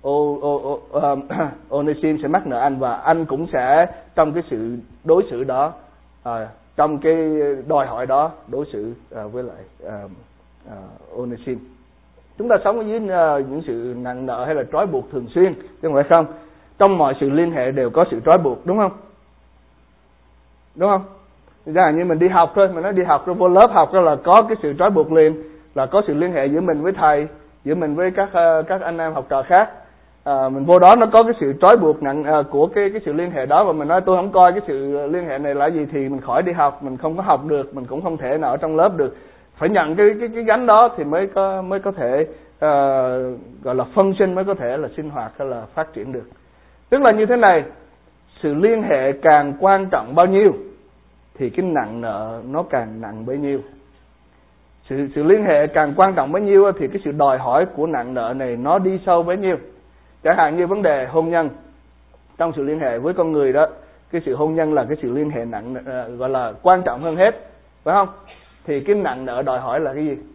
Onesimus sẽ mắc nợ anh, và anh cũng sẽ trong cái sự đối xử đó, trong cái đòi hỏi đó đối xử với lại Onesimus. Chúng ta sống ở dưới những sự nặng nợ hay là trói buộc thường xuyên, chứ không phải không. Trong mọi sự liên hệ đều có sự trói buộc, đúng không? Đúng không? Chẳng hạn như mình đi học thôi, mình nói đi học rồi vô lớp học đó là có cái sự trói buộc liền, là có sự liên hệ giữa mình với thầy, giữa mình với các anh em học trò khác. Mình vô đó nó có cái sự trói buộc nặng của cái sự liên hệ đó, và mình nói tôi không coi cái sự liên hệ này là gì thì mình khỏi đi học, mình không có học được, mình cũng không thể nào ở trong lớp được. Phải nhận cái gánh đó thì mới có thể gọi là function, mới có thể là sinh hoạt hay là phát triển được. Tức là như thế này, sự liên hệ càng quan trọng bao nhiêu thì cái nặng nợ nó càng nặng bấy nhiêu. Sự liên hệ càng quan trọng bấy nhiêu thì cái sự đòi hỏi của nặng nợ này nó đi sâu bấy nhiêu. Chẳng hạn như vấn đề hôn nhân, trong sự liên hệ với con người đó, cái sự hôn nhân là cái sự liên hệ nặng gọi là quan trọng hơn hết, phải không? Thì cái nặng nợ đòi hỏi là cái gì?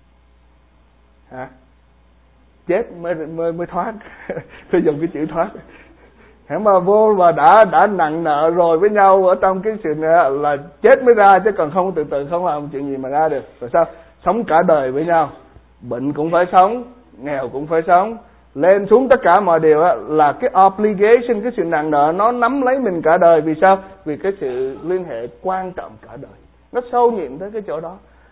Chết mới thoát. Tôi dùng cái chữ thoát. Hãy mà vô và đã nặng nợ rồi với nhau ở trong cái sự là chết mới ra, chứ còn không từ từ không làm chuyện gì mà ra được. Rồi sao? Sống cả đời với nhau, bệnh cũng phải sống, nghèo cũng phải sống, lên xuống tất cả mọi điều là cái obligation, cái sự nặng nợ nó nắm lấy mình cả đời. Vì sao? Vì cái sự liên hệ quan trọng cả đời, nó sâu nhiệm tới cái chỗ đó.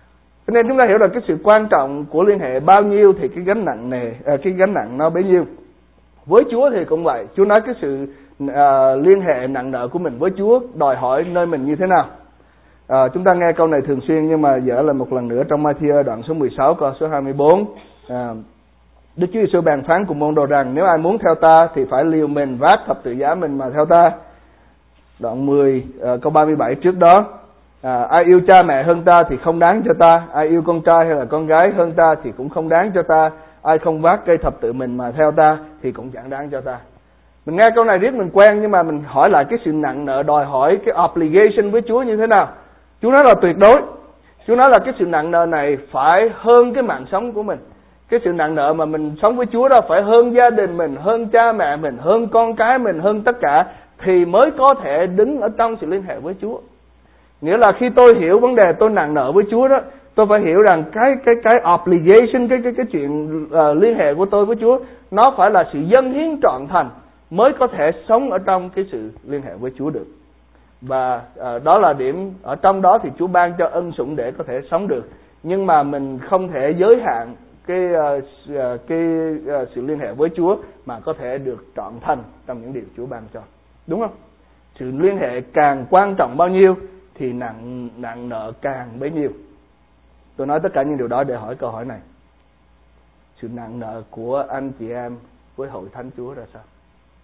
Cho nên chúng ta hiểu được cái sự quan trọng của liên hệ bao nhiêu thì cái gánh nặng nó bấy nhiêu. Với Chúa thì cũng vậy. Chúa nói cái sự liên hệ nặng nợ của mình với Chúa đòi hỏi nơi mình như thế nào. Chúng ta nghe câu này thường xuyên, nhưng mà dở lại một lần nữa trong Ma-thi-ơ đoạn số 16 câu số 24. Đức Chúa Giêsu bàn phán cùng môn đồ rằng: nếu ai muốn theo ta thì phải liều mình vác thập tự giá mình mà theo ta. Đoạn 10 câu 37 trước đó: ai yêu cha mẹ hơn ta thì không đáng cho ta, ai yêu con trai hay là con gái hơn ta thì cũng không đáng cho ta, ai không vác cây thập tự mình mà theo ta thì cũng chẳng đáng cho ta. Mình nghe câu này riết mình quen, nhưng mà mình hỏi lại cái sự nặng nợ đòi hỏi cái obligation với Chúa như thế nào. Chúa nói là tuyệt đối. Chúa nói là cái sự nặng nợ này phải hơn cái mạng sống của mình. Cái sự nặng nợ mà mình sống với Chúa đó phải hơn gia đình mình, hơn cha mẹ mình, hơn con cái mình, hơn tất cả, thì mới có thể đứng ở trong sự liên hệ với Chúa. Nghĩa là khi tôi hiểu vấn đề tôi nặng nợ với Chúa đó, tôi phải hiểu rằng cái obligation, cái chuyện liên hệ của tôi với Chúa, nó phải là sự dâng hiến trọn thành mới có thể sống ở trong cái sự liên hệ với Chúa được. Và đó là điểm ở trong đó thì Chúa ban cho ân sủng để có thể sống được. Nhưng mà mình không thể giới hạn cái sự liên hệ với Chúa mà có thể được trọn thành trong những điều Chúa ban cho. Đúng không? Sự liên hệ càng quan trọng bao nhiêu thì nặng nợ càng bấy nhiêu. Tôi nói tất cả những điều đó để hỏi câu hỏi này: sự nặng nợ của anh chị em với hội thánh Chúa ra sao?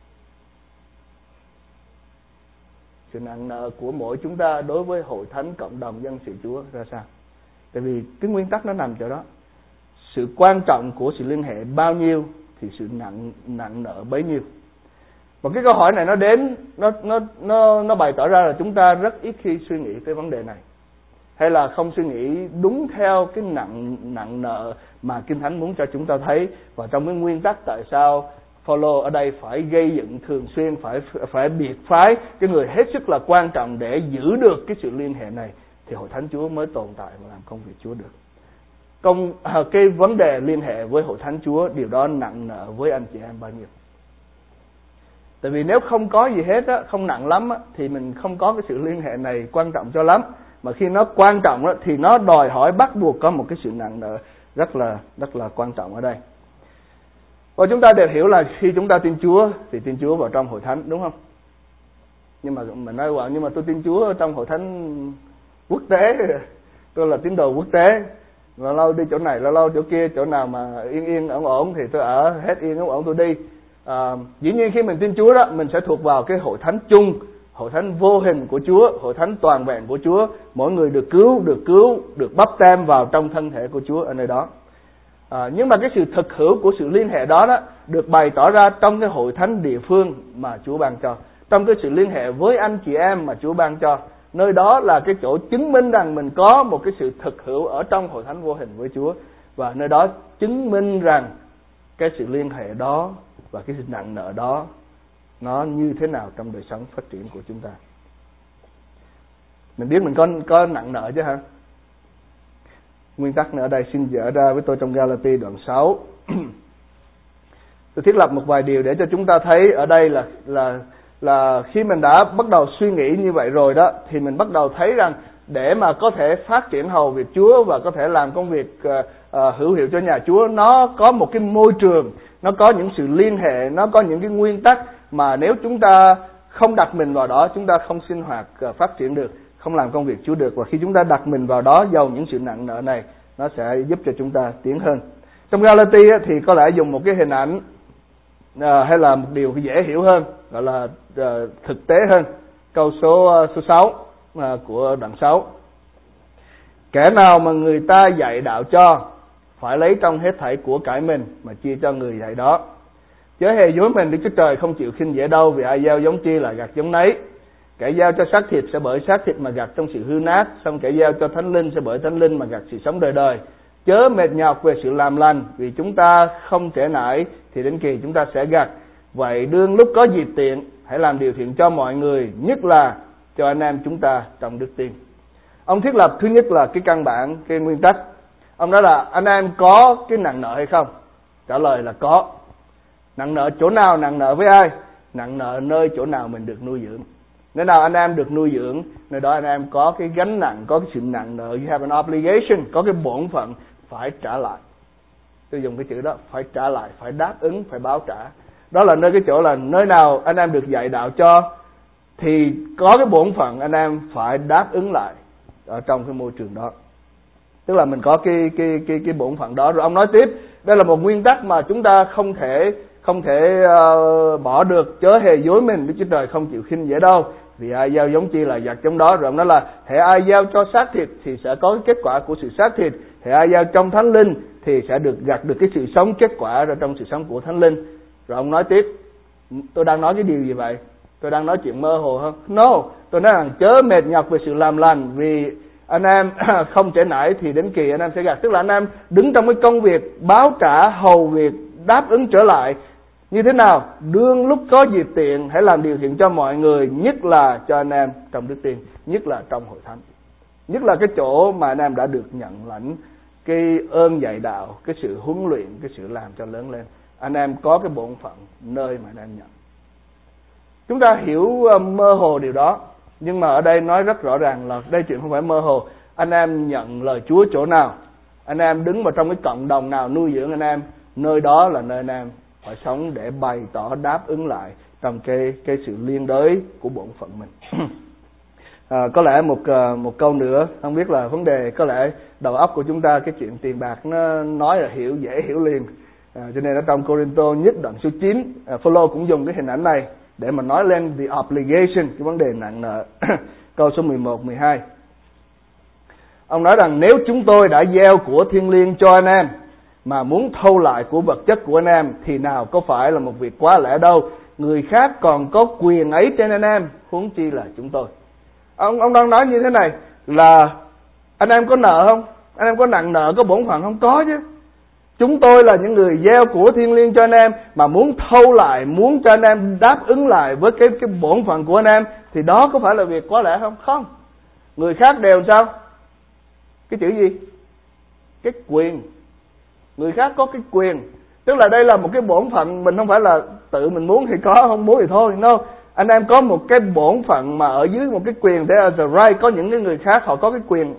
Sự nặng nợ của mỗi chúng ta đối với hội thánh cộng đồng dân sự Chúa ra sao? Tại vì cái nguyên tắc nó nằm chỗ đó. Sự quan trọng của sự liên hệ bao nhiêu thì sự nặng nợ bấy nhiêu. Và cái câu hỏi này nó đến, nó bày tỏ ra là chúng ta rất ít khi suy nghĩ cái vấn đề này, hay là không suy nghĩ đúng theo cái nặng nợ mà Kinh Thánh muốn cho chúng ta thấy. Và trong cái nguyên tắc tại sao Phaolô ở đây phải gây dựng thường xuyên, phải biệt phái cái người hết sức là quan trọng để giữ được cái sự liên hệ này, thì hội thánh Chúa mới tồn tại và làm công việc Chúa được. Cái vấn đề liên hệ với hội thánh Chúa, điều đó nặng nợ với anh chị em bao nhiêu? Tại vì nếu không có gì hết á, không nặng lắm á, thì mình không có cái sự liên hệ này quan trọng cho lắm. Mà khi nó quan trọng á, thì nó đòi hỏi bắt buộc có một cái sự nặng nợ rất là quan trọng ở đây. Và chúng ta đều hiểu là khi chúng ta tin Chúa thì tin Chúa vào trong hội thánh, đúng không? Nhưng mà mình nóiว่าnhưng mà tôi tin Chúa ở trong hội thánh quốc tế, tôi là tín đồ quốc tế, lâu lâu đi chỗ này, lâu lâu chỗ kia, chỗ nào mà yên ổn ổn thì tôi ở, hết yên ổn tôi đi. Dĩ nhiên khi mình tin Chúa đó, mình sẽ thuộc vào cái hội thánh chung, hội thánh vô hình của Chúa, hội thánh toàn vẹn của Chúa. Mỗi người được cứu, được báp têm vào trong thân thể của Chúa ở nơi đó. Nhưng mà cái sự thực hữu của sự liên hệ đó được bày tỏ ra trong cái hội thánh địa phương mà Chúa ban cho, trong cái sự liên hệ với anh chị em mà Chúa ban cho. Nơi đó là cái chỗ chứng minh rằng mình có một cái sự thực hữu ở trong hội thánh vô hình với Chúa, và nơi đó chứng minh rằng cái sự liên hệ đó và cái sự nặng nợ đó nó như thế nào trong đời sống phát triển của chúng ta. Mình biết mình có nặng nợ chứ hả? Nguyên tắc nữa ở đây xin dở ra với tôi trong Galati đoạn 6. Tôi thiết lập một vài điều để cho chúng ta thấy ở đây là khi mình đã bắt đầu suy nghĩ như vậy rồi đó, thì mình bắt đầu thấy rằng để mà có thể phát triển hầu việc Chúa và có thể làm công việc hữu hiệu cho nhà Chúa, nó có một cái môi trường, nó có những sự liên hệ, nó có những cái nguyên tắc mà nếu chúng ta không đặt mình vào đó, chúng ta không sinh hoạt phát triển được, không làm công việc Chúa được. Và khi chúng ta đặt mình vào đó, dầu những sự nặng nợ này, nó sẽ giúp cho chúng ta tiến hơn. Trong Galati thì có lẽ dùng một cái hình ảnh hay là một điều dễ hiểu hơn, gọi là thực tế hơn. Câu số 6 của đoạn 6: kẻ nào mà người ta dạy đạo cho, phải lấy trong hết thảy của cải mình mà chia cho người dạy đó. Chớ hề dối mình, Đức Chúa Trời không chịu khinh dễ đâu, vì ai gieo giống chi là gặt giống nấy. Kẻ gieo cho xác thịt sẽ bởi xác thịt mà gặt trong sự hư nát, xong kẻ gieo cho thánh linh sẽ bởi thánh linh mà gặt sự sống đời đời. Chớ mệt nhọc về sự làm lành, vì chúng ta không trễ nải thì đến kỳ chúng ta sẽ gặt. Vậy đương lúc có dịp tiện, hãy làm điều thiện cho mọi người, nhất là cho anh em chúng ta trong đức tin. Ông thiết lập thứ nhất là cái căn bản, cái nguyên tắc. Ông nói là anh em có cái nặng nợ hay không? Trả lời là có. Nặng nợ chỗ nào? Nặng nợ với ai? Nặng nợ nơi chỗ nào mình được nuôi dưỡng. Nơi nào anh em được nuôi dưỡng, nơi đó anh em có cái gánh nặng, có cái sự nặng nợ. You have an obligation, có cái bổn phận phải trả lại. Tôi dùng cái chữ đó, phải trả lại, phải đáp ứng, phải báo trả. Đó là nơi cái chỗ là nơi nào anh em được dạy đạo cho thì có cái bổn phận anh em phải đáp ứng lại ở trong cái môi trường đó. Tức là mình có cái bổn phận đó. Rồi ông nói tiếp, đây là một nguyên tắc mà chúng ta không thể bỏ được, chớ hề dối mình, Đức Chúa Trời không chịu khinh dễ đâu. Vì ai gieo giống chi là gặt trong đó. Rồi ông nói là hễ ai gieo cho xác thịt thì sẽ có cái kết quả của sự xác thịt, hễ ai gieo trong thánh linh thì sẽ gặt được cái sự sống, kết quả ra trong sự sống của thánh linh. Rồi ông nói tiếp, tôi đang nói cái điều gì vậy? Tôi đang nói chuyện mơ hồ không? No, tôi nói rằng chớ mệt nhọc về sự làm lành, vì anh em không trễ nải thì đến kỳ anh em sẽ gặt. Tức là anh em đứng trong cái công việc báo trả, hầu việc, đáp ứng trở lại. Như thế nào? Đương lúc có dịp tiện hãy làm điều thiện cho mọi người, nhất là cho anh em trong đức tin, nhất là trong hội thánh, nhất là cái chỗ mà anh em đã được nhận lãnh cái ơn dạy đạo, cái sự huấn luyện, cái sự làm cho lớn lên. Anh em có cái bổn phận nơi mà anh em nhận. Chúng ta hiểu mơ hồ điều đó, nhưng mà ở đây nói rất rõ ràng là đây chuyện không phải mơ hồ. Anh em nhận lời Chúa chỗ nào, anh em đứng vào trong cái cộng đồng nào nuôi dưỡng anh em, nơi đó là nơi anh em phải sống để bày tỏ đáp ứng lại trong cái sự liên đới của bổn phận mình. Có lẽ một câu nữa, không biết là vấn đề, có lẽ đầu óc của chúng ta cái chuyện tiền bạc nó nói là dễ hiểu liền. Cho nên ở trong Cô-rinh-tô nhất đoạn số 9, Phao-lô cũng dùng cái hình ảnh này để mà nói lên the obligation, cái vấn đề nặng nợ. Câu số 11, 12. Ông nói rằng nếu chúng tôi đã gieo của thiêng liêng cho anh em mà muốn thâu lại của vật chất của anh em thì nào có phải là một việc quá lẽ đâu. Người khác còn có quyền ấy trên anh em, huống chi là chúng tôi. Ông đang nói như thế này là anh em có nợ không? Anh em có nặng nợ, có bổn phận không? Có chứ. Chúng tôi là những người gieo của thiêng liêng cho anh em mà muốn thâu lại, muốn cho anh em đáp ứng lại với cái bổn phận của anh em thì đó có phải là việc quá lẽ không? Không. Người khác đều sao? Cái chữ gì? Cái quyền. Người khác có cái quyền. Tức là đây là một cái bổn phận, mình không phải là tự mình muốn thì có, không muốn thì thôi. No. Anh em có một cái bổn phận mà ở dưới một cái quyền, there is a right. Có những cái người khác họ có cái quyền,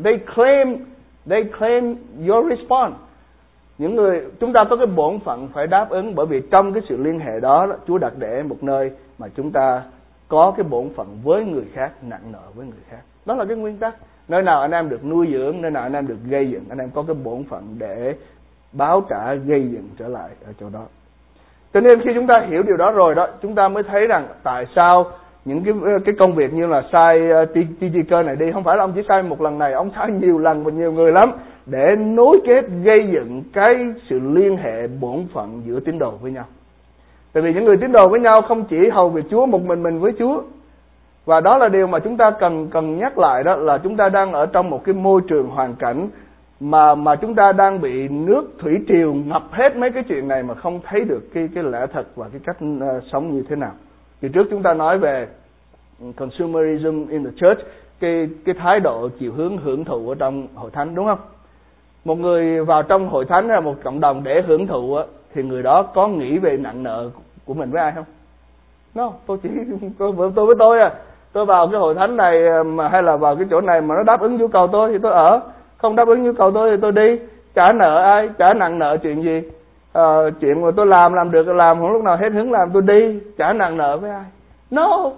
they claim your response. Những người, chúng ta có cái bổn phận phải đáp ứng, bởi vì trong cái sự liên hệ đó, Chúa đặt để một nơi mà chúng ta có cái bổn phận với người khác, nặng nợ với người khác. Đó là cái nguyên tắc. Nơi nào anh em được nuôi dưỡng, nơi nào anh em được gây dựng, anh em có cái bổn phận để báo trả, gây dựng trở lại ở chỗ đó. Cho nên khi chúng ta hiểu điều đó rồi đó, chúng ta mới thấy rằng tại sao những cái công việc như là sai TG Cơ này đi, không phải là ông chỉ sai một lần này, ông sai nhiều lần và nhiều người lắm để nối kết gây dựng cái sự liên hệ bổn phận giữa tín đồ với nhau. Tại vì những người tín đồ với nhau không chỉ hầu việc Chúa một mình với Chúa. Và đó là điều mà chúng ta cần nhắc lại, đó là chúng ta đang ở trong một cái môi trường hoàn cảnh mà chúng ta đang bị nước thủy triều ngập hết mấy cái chuyện này mà không thấy được cái lẽ thật và cái cách sống như thế nào. Kỳ trước chúng ta nói về consumerism in the church, cái thái độ chiều hướng hưởng thụ ở trong hội thánh, đúng không? Một người vào trong hội thánh hay một cộng đồng để hưởng thụ thì người đó có nghĩ về nặng nợ của mình với ai không? No, tôi với tôi à. Tôi vào cái hội thánh này mà hay là vào cái chỗ này mà nó đáp ứng nhu cầu tôi thì tôi ở, không đáp ứng nhu cầu tôi thì tôi đi. Trả nợ ai, trả nặng nợ chuyện gì? Chuyện mà tôi làm được làm, không lúc nào hết hứng làm tôi đi, trả nặng nợ với ai? No.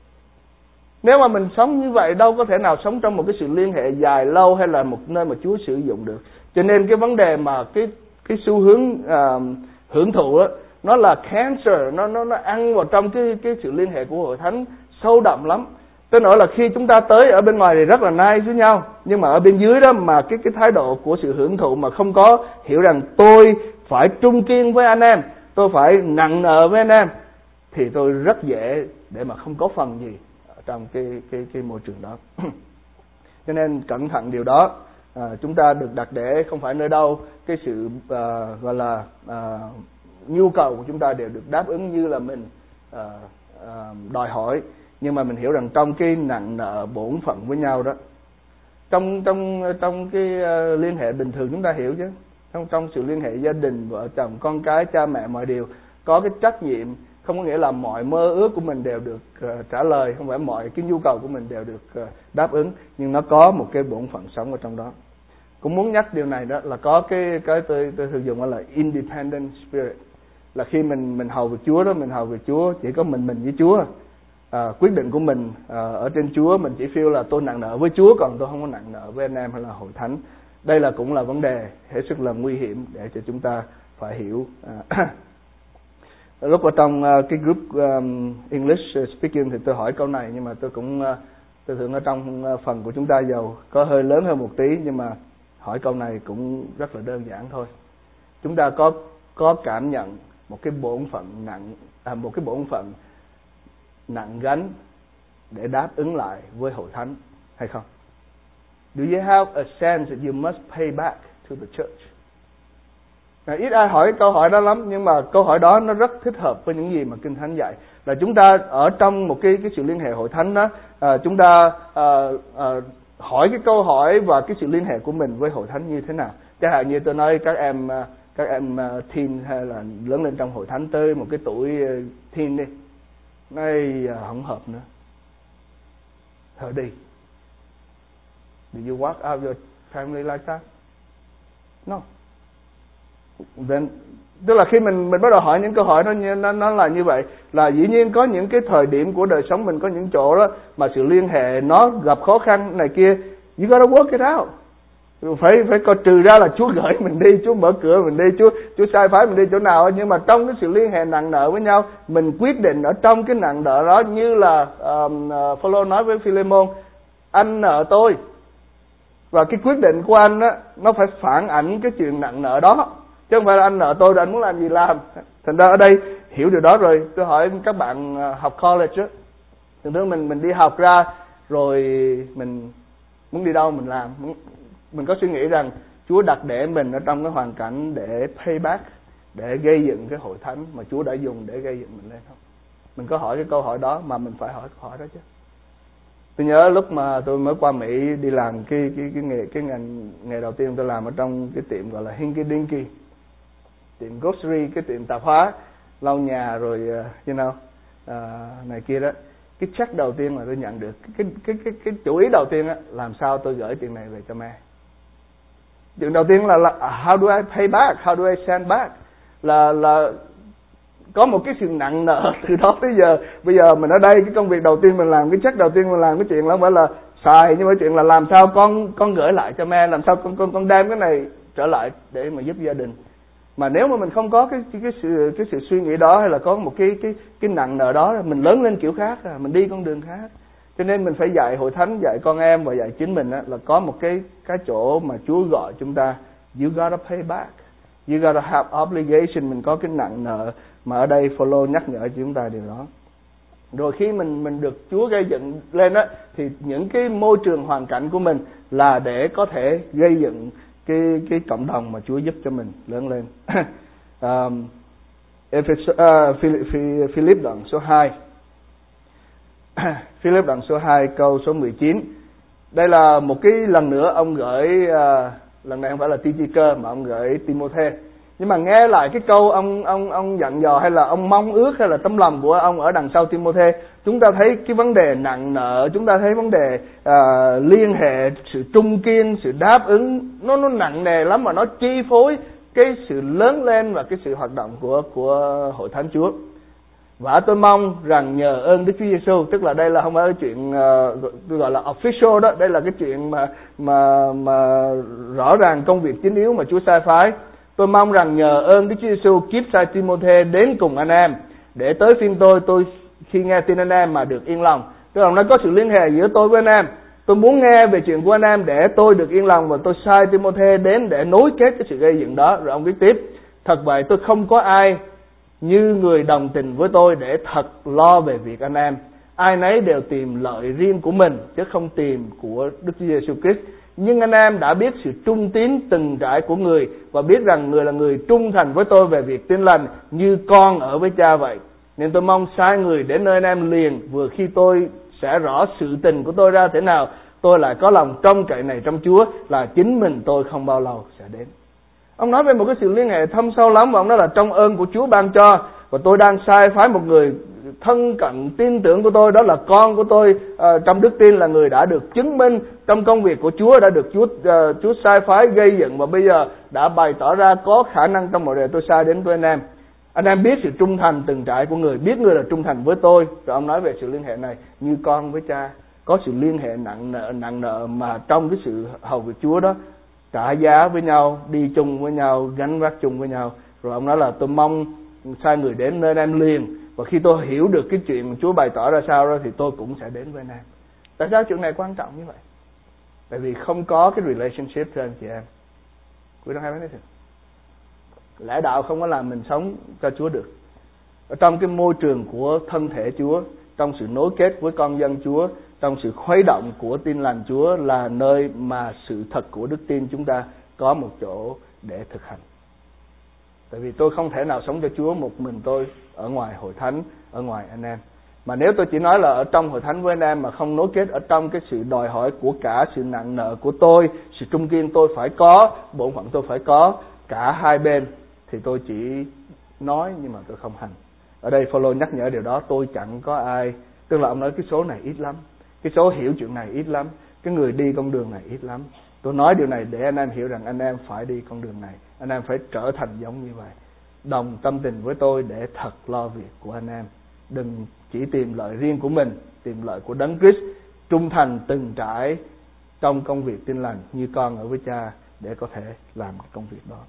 Nếu mà mình sống như vậy đâu có thể nào sống trong một cái sự liên hệ dài lâu hay là một nơi mà Chúa sử dụng được. Cho nên cái vấn đề mà cái xu hướng hưởng thụ đó, nó là cancer, nó ăn vào trong cái sự liên hệ của hội thánh sâu đậm lắm. Tới nỗi là khi chúng ta tới ở bên ngoài thì rất là nice với nhau, nhưng mà ở bên dưới đó mà cái thái độ của sự hưởng thụ mà không có hiểu rằng tôi phải trung kiên với anh em, tôi phải nặng nợ với anh em, thì tôi rất dễ để mà không có phần gì trong cái môi trường đó. Cho nên cẩn thận điều đó. Chúng ta được đặt để không phải nơi đâu cái sự gọi là nhu cầu của chúng ta đều được đáp ứng như là mình đòi hỏi, nhưng mà mình hiểu rằng trong cái nặng nợ bổn phận với nhau đó, trong cái liên hệ bình thường chúng ta hiểu chứ, trong sự liên hệ gia đình, vợ chồng, con cái, cha mẹ, mọi điều có cái trách nhiệm, Không có nghĩa là mọi mơ ước của mình đều được trả lời, không phải mọi cái nhu cầu của mình đều được đáp ứng, nhưng nó có một cái bổn phận sống ở trong đó. Cũng muốn nhắc điều này đó là có cái tôi sử dụng là independent spirit, là khi mình hầu việc Chúa đó, mình hầu việc Chúa chỉ có mình với Chúa. Quyết định của mình ở trên Chúa, mình chỉ feel là tôi nặng nợ với Chúa, còn tôi không có nặng nợ với anh em hay là hội thánh. Đây là cũng là vấn đề hết sức là nguy hiểm để cho chúng ta phải hiểu. Lúc ở trong cái group English speaking thì tôi hỏi câu này, nhưng mà tôi thường ở trong phần của chúng ta giàu có hơi lớn hơn một tí, nhưng mà hỏi câu này cũng rất là đơn giản thôi. Chúng ta có cảm nhận một cái bổn phận nặng gánh để đáp ứng lại với hội thánh hay không? Do you have a sense that you must pay back to the church? Ít ai hỏi câu hỏi đó lắm, nhưng mà câu hỏi đó nó rất thích hợp với những gì mà Kinh Thánh dạy. Là chúng ta ở trong một cái sự liên hệ hội thánh đó, chúng ta hỏi cái câu hỏi và cái sự liên hệ của mình với hội thánh như thế nào. Chẳng hạn như tôi nói các em teen hay là lớn lên trong hội thánh tới một cái tuổi teen đi, nay không hợp nữa, thôi đi. Do you walk out your family like that? No. Then, tức là khi mình bắt đầu hỏi những câu hỏi nó là như vậy, là dĩ nhiên có những cái thời điểm của đời sống mình, có những chỗ đó mà sự liên hệ nó gặp khó khăn này kia, you gotta work it out. Phải coi, trừ ra là Chúa gửi mình đi, Chúa mở cửa mình đi, Chúa sai phái mình đi chỗ nào, nhưng mà trong cái sự liên hệ nặng nợ với nhau, mình quyết định ở trong cái nặng nợ đó, như là Phaolô nói với Philemon, anh nợ tôi, và cái quyết định của anh á, nó phải phản ảnh cái chuyện nặng nợ đó, chứ không phải là anh nợ tôi rồi anh muốn làm gì làm. Thành ra ở đây hiểu điều đó rồi. Tôi hỏi các bạn học college á, thường thường mình đi học ra rồi mình muốn đi đâu mình làm, mình có suy nghĩ rằng Chúa đặt để mình ở trong cái hoàn cảnh để pay back, để gây dựng cái hội thánh mà Chúa đã dùng để gây dựng mình lên không? Mình có hỏi cái câu hỏi đó, mà mình phải hỏi câu hỏi đó chứ. Tôi nhớ lúc mà tôi mới qua Mỹ đi làm cái nghề đầu tiên tôi làm ở trong cái tiệm gọi là Hinky Dinky, tiệm grocery, cái tiệm tạp hóa, lau nhà rồi này kia đó. Cái check đầu tiên mà tôi nhận được, cái chủ ý đầu tiên á, làm sao tôi gửi tiền này về cho mẹ. Chuyện đầu tiên là how do I pay back, how do I send back, là có một cái sự nặng nợ từ đó tới giờ. Bây giờ mình ở đây, cái công việc đầu tiên mình làm, cái check đầu tiên mình làm, cái chuyện là không phải là xài, nhưng mà chuyện là làm sao con gửi lại cho mẹ, làm sao con đem cái này trở lại để mà giúp gia đình. Mà nếu mà mình không có cái sự suy nghĩ đó, hay là có một cái nặng nợ đó, mình lớn lên kiểu khác, mình đi con đường khác. Cho nên mình phải dạy hội thánh, dạy con em và dạy chính mình là có một cái chỗ mà Chúa gọi chúng ta, you gotta pay back, you gotta have obligation, mình có cái nặng nợ. Mà ở đây Phaolô nhắc nhở chúng ta điều đó. Rồi khi mình được Chúa gây dựng lên á, thì những cái môi trường hoàn cảnh của mình là để có thể gây dựng cái cộng đồng mà Chúa giúp cho mình lớn lên. Philip đoạn số 2. Philip đoạn số 2 câu số 19. Đây là một cái lần nữa ông gửi, lần này không phải là Tychicus mà ông gửi Timôthê. Nhưng mà nghe lại cái câu ông dặn dò, hay là ông mong ước, hay là tấm lòng của ông ở đằng sau Timôthê, chúng ta thấy cái vấn đề nặng nợ, chúng ta thấy vấn đề liên hệ, sự trung kiên, sự đáp ứng, nó nặng nề lắm, mà nó chi phối cái sự lớn lên và cái sự hoạt động của hội thánh Chúa. Và tôi mong rằng nhờ ơn Đức Chúa Giêsu, tức là đây là không phải chuyện tôi gọi là official đó, đây là cái chuyện mà rõ ràng công việc chính yếu mà Chúa sai phái. Tôi mong rằng nhờ ơn Đức Chúa Giêsu kiếp sai Timôthê đến cùng anh em, để tới phiên tôi khi nghe tin anh em mà được yên lòng. Tức là nó có sự liên hệ giữa tôi với anh em. Tôi muốn nghe về chuyện của anh em để tôi được yên lòng, và tôi sai Timôthê đến để nối kết cái sự gây dựng đó. Rồi ông viết tiếp, thật vậy tôi không có ai như người đồng tình với tôi để thật lo về việc anh em. Ai nấy đều tìm lợi riêng của mình chứ không tìm của Đức Chúa Giêsu Christ. Nhưng anh em đã biết sự trung tín từng trải của người, và biết rằng người là người trung thành với tôi về việc tin lành, như con ở với cha vậy. Nên tôi mong sai người đến nơi anh em liền, vừa khi tôi sẽ rõ sự tình của tôi ra thế nào, tôi lại có lòng trông cậy này trong Chúa, là chính mình tôi không bao lâu sẽ đến. Ông nói về một cái sự liên hệ thâm sâu lắm, và ông nói là trong ơn của Chúa ban cho, và tôi đang sai phái một người thân cận tin tưởng của tôi, đó là con của tôi trong đức tin, là người đã được chứng minh trong công việc của Chúa, đã được Chúa sai phái gây dựng, và bây giờ đã bày tỏ ra có khả năng trong mọi đời. Tôi sai đến với anh em. Anh em biết sự trung thành từng trải của người, biết người là trung thành với tôi. Rồi ông nói về sự liên hệ này như con với cha, có sự liên hệ nặng nợ mà trong cái sự hầu việc Chúa đó, trả giá với nhau, đi chung với nhau, gánh vác chung với nhau. Rồi ông nói là tôi mong sai người đến nơi anh em liền, và khi tôi hiểu được cái chuyện Chúa bày tỏ ra sao đó thì tôi cũng sẽ đến với anh em. Tại sao chuyện này quan trọng như vậy? Tại vì không có cái relationship cho anh chị em. Quý đồng hai thấy lẽ đạo không có làm mình sống cho Chúa được. Ở trong cái môi trường của thân thể Chúa, trong sự nối kết với con dân Chúa, trong sự khuấy động của tin lành Chúa, là nơi mà sự thật của đức tin chúng ta có một chỗ để thực hành. Tại vì tôi không thể nào sống cho Chúa một mình tôi ở ngoài hội thánh, ở ngoài anh em. Mà nếu tôi chỉ nói là ở trong hội thánh với anh em mà không nối kết ở trong cái sự đòi hỏi của cả sự nặng nợ của tôi, sự trung kiên tôi phải có, bổn phận tôi phải có, cả hai bên, thì tôi chỉ nói nhưng mà tôi không hành. Ở đây Phaolô nhắc nhở điều đó. Tôi chẳng có ai, tức là ông nói cái số này ít lắm, cái số hiểu chuyện này ít lắm, cái người đi con đường này ít lắm. Tôi nói điều này để anh em hiểu rằng anh em phải đi con đường này, anh em phải trở thành giống như vậy, đồng tâm tình với tôi để thật lo việc của anh em. Đừng chỉ tìm lợi riêng của mình, tìm lợi của Đấng Christ, trung thành từng trải trong công việc tin lành như con ở với cha để có thể làm cái công việc đó.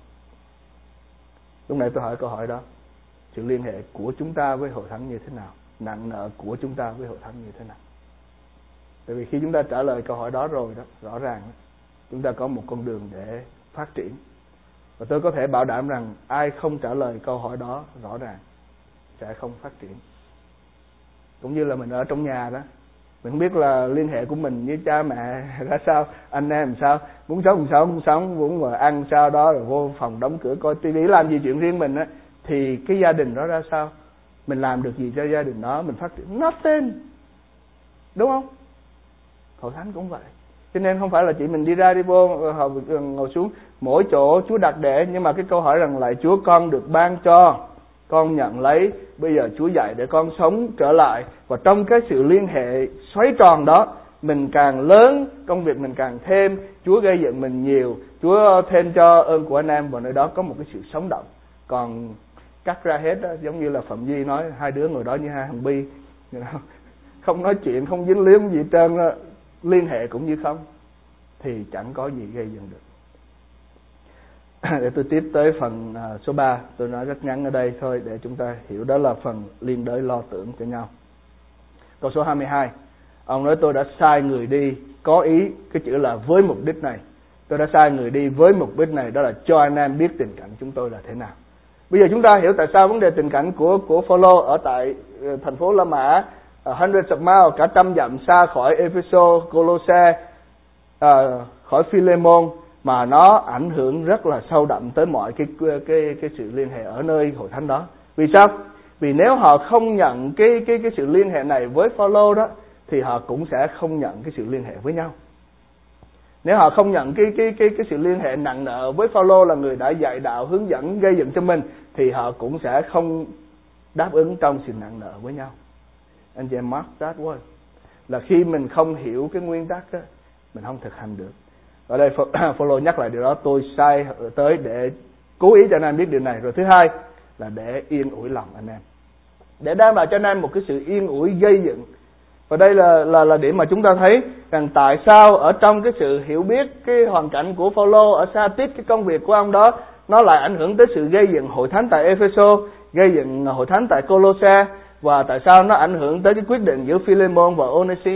Lúc nãy tôi hỏi câu hỏi đó, sự liên hệ của chúng ta với hội thánh như thế nào, nặng nợ của chúng ta với hội thánh như thế nào. Tại vì khi chúng ta trả lời câu hỏi đó rồi đó, rõ ràng chúng ta có một con đường để phát triển. Và tôi có thể bảo đảm rằng ai không trả lời câu hỏi đó rõ ràng sẽ không phát triển. Cũng như là mình ở trong nhà đó, mình không biết là liên hệ của mình với cha mẹ ra sao, anh em làm sao, muốn sống, muốn ngồi ăn sao đó, rồi vô phòng đóng cửa coi tivi làm gì chuyện riêng mình á, thì cái gia đình đó ra sao, mình làm được gì cho gia đình đó, mình phát triển nothing, đúng không? Hội thánh cũng vậy. Cho nên không phải là chỉ mình đi ra đi vô ngồi xuống mỗi chỗ Chúa đặt để, nhưng mà cái câu hỏi rằng lại Chúa con được ban cho, con nhận lấy, bây giờ Chúa dạy để con sống trở lại. Và trong cái sự liên hệ xoáy tròn đó, mình càng lớn, công việc mình càng thêm, Chúa gây dựng mình nhiều, Chúa thêm cho ơn của anh em, và nơi đó có một cái sự sống động. Còn cắt ra hết đó, giống như là Phạm Duy nói, hai đứa ngồi đó như hai thằng Bi, không nói chuyện, không dính líu gì trơn, liên hệ cũng như không, thì chẳng có gì gây dựng được. Để tôi tiếp tới phần số 3, tôi nói rất ngắn ở đây thôi để chúng ta hiểu, đó là phần liên đới lo tưởng cho nhau. Câu số 22, ông nói tôi đã sai người đi, có ý, cái chữ là với mục đích này. Tôi đã sai người đi với mục đích này, đó là cho anh em biết tình cảnh chúng tôi là thế nào. Bây giờ chúng ta hiểu tại sao vấn đề tình cảnh của Phaolô ở tại thành phố La Mã, hundreds of miles, cả trăm dặm xa khỏi Ephesos, Colosse, khỏi Philemon, mà nó ảnh hưởng rất là sâu đậm tới mọi cái sự liên hệ ở nơi hội thánh đó. Vì sao? Vì nếu họ không nhận cái sự liên hệ này với Phaolô đó, thì họ cũng sẽ không nhận cái sự liên hệ với nhau. Nếu họ không nhận cái sự liên hệ nặng nợ với Phaolô là người đã dạy đạo, hướng dẫn, gây dựng cho mình, thì họ cũng sẽ không đáp ứng trong sự nặng nợ với nhau. Anh chị em mark that word, là khi mình không hiểu cái nguyên tắc đó, mình không thực hành được. Ở đây Phaolô nhắc lại điều đó, tôi sai tới để cố ý cho anh em biết điều này. Rồi thứ hai là để yên ủi lòng anh em, để đem lại cho anh em một cái sự yên ủi gây dựng. Và đây là điểm mà chúng ta thấy rằng tại sao ở trong cái sự hiểu biết cái hoàn cảnh của Phaolô ở Sa Tít, cái công việc của ông đó, nó lại ảnh hưởng tới sự gây dựng hội thánh tại Ephesos, gây dựng hội thánh tại Colosse, và tại sao nó ảnh hưởng tới cái quyết định giữa Philemon và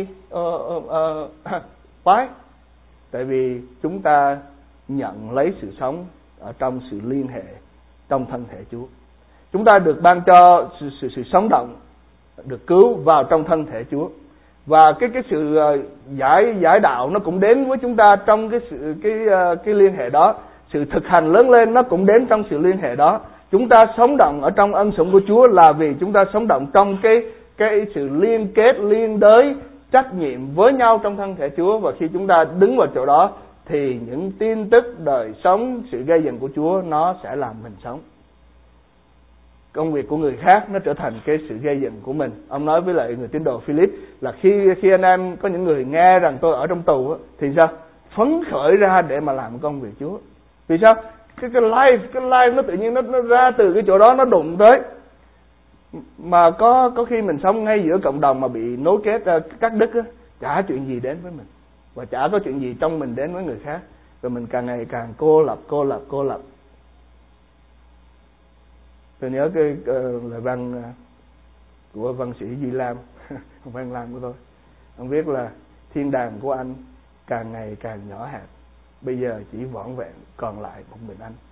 Onesiphore. Tại vì chúng ta nhận lấy sự sống ở trong sự liên hệ trong thân thể Chúa. Chúng ta được ban cho sự sống động, được cứu vào trong thân thể Chúa. Và cái sự giải đạo nó cũng đến với chúng ta trong cái liên hệ đó. Sự thực hành lớn lên nó cũng đến trong sự liên hệ đó. Chúng ta sống động ở trong ân sủng của Chúa là vì chúng ta sống động trong cái sự liên kết, liên đới, trách nhiệm với nhau trong thân thể Chúa. Và khi chúng ta đứng vào chỗ đó thì những tin tức đời sống, sự gây dựng của Chúa nó sẽ làm mình sống. công việc của người khác nó trở thành cái sự gây dựng của mình. Ông nói với lại người tín đồ Philip là khi anh em có những người nghe rằng tôi ở trong tù thì sao? Phấn khởi ra để mà làm công việc Chúa. Vì sao? Cái life nó tự nhiên nó ra từ cái chỗ đó, nó đụng tới. Mà có khi mình sống ngay giữa cộng đồng mà bị nối kết cắt đứt á, chả chuyện gì đến với mình, và chả có chuyện gì trong mình đến với người khác, rồi mình càng ngày càng cô lập. Tôi nhớ cái lời văn của văn sĩ Duy Lam, văn Lam của tôi. Ông viết là thiên đàng của anh càng ngày càng nhỏ hẹp, bây giờ chỉ vỏn vẹn còn lại một mình anh.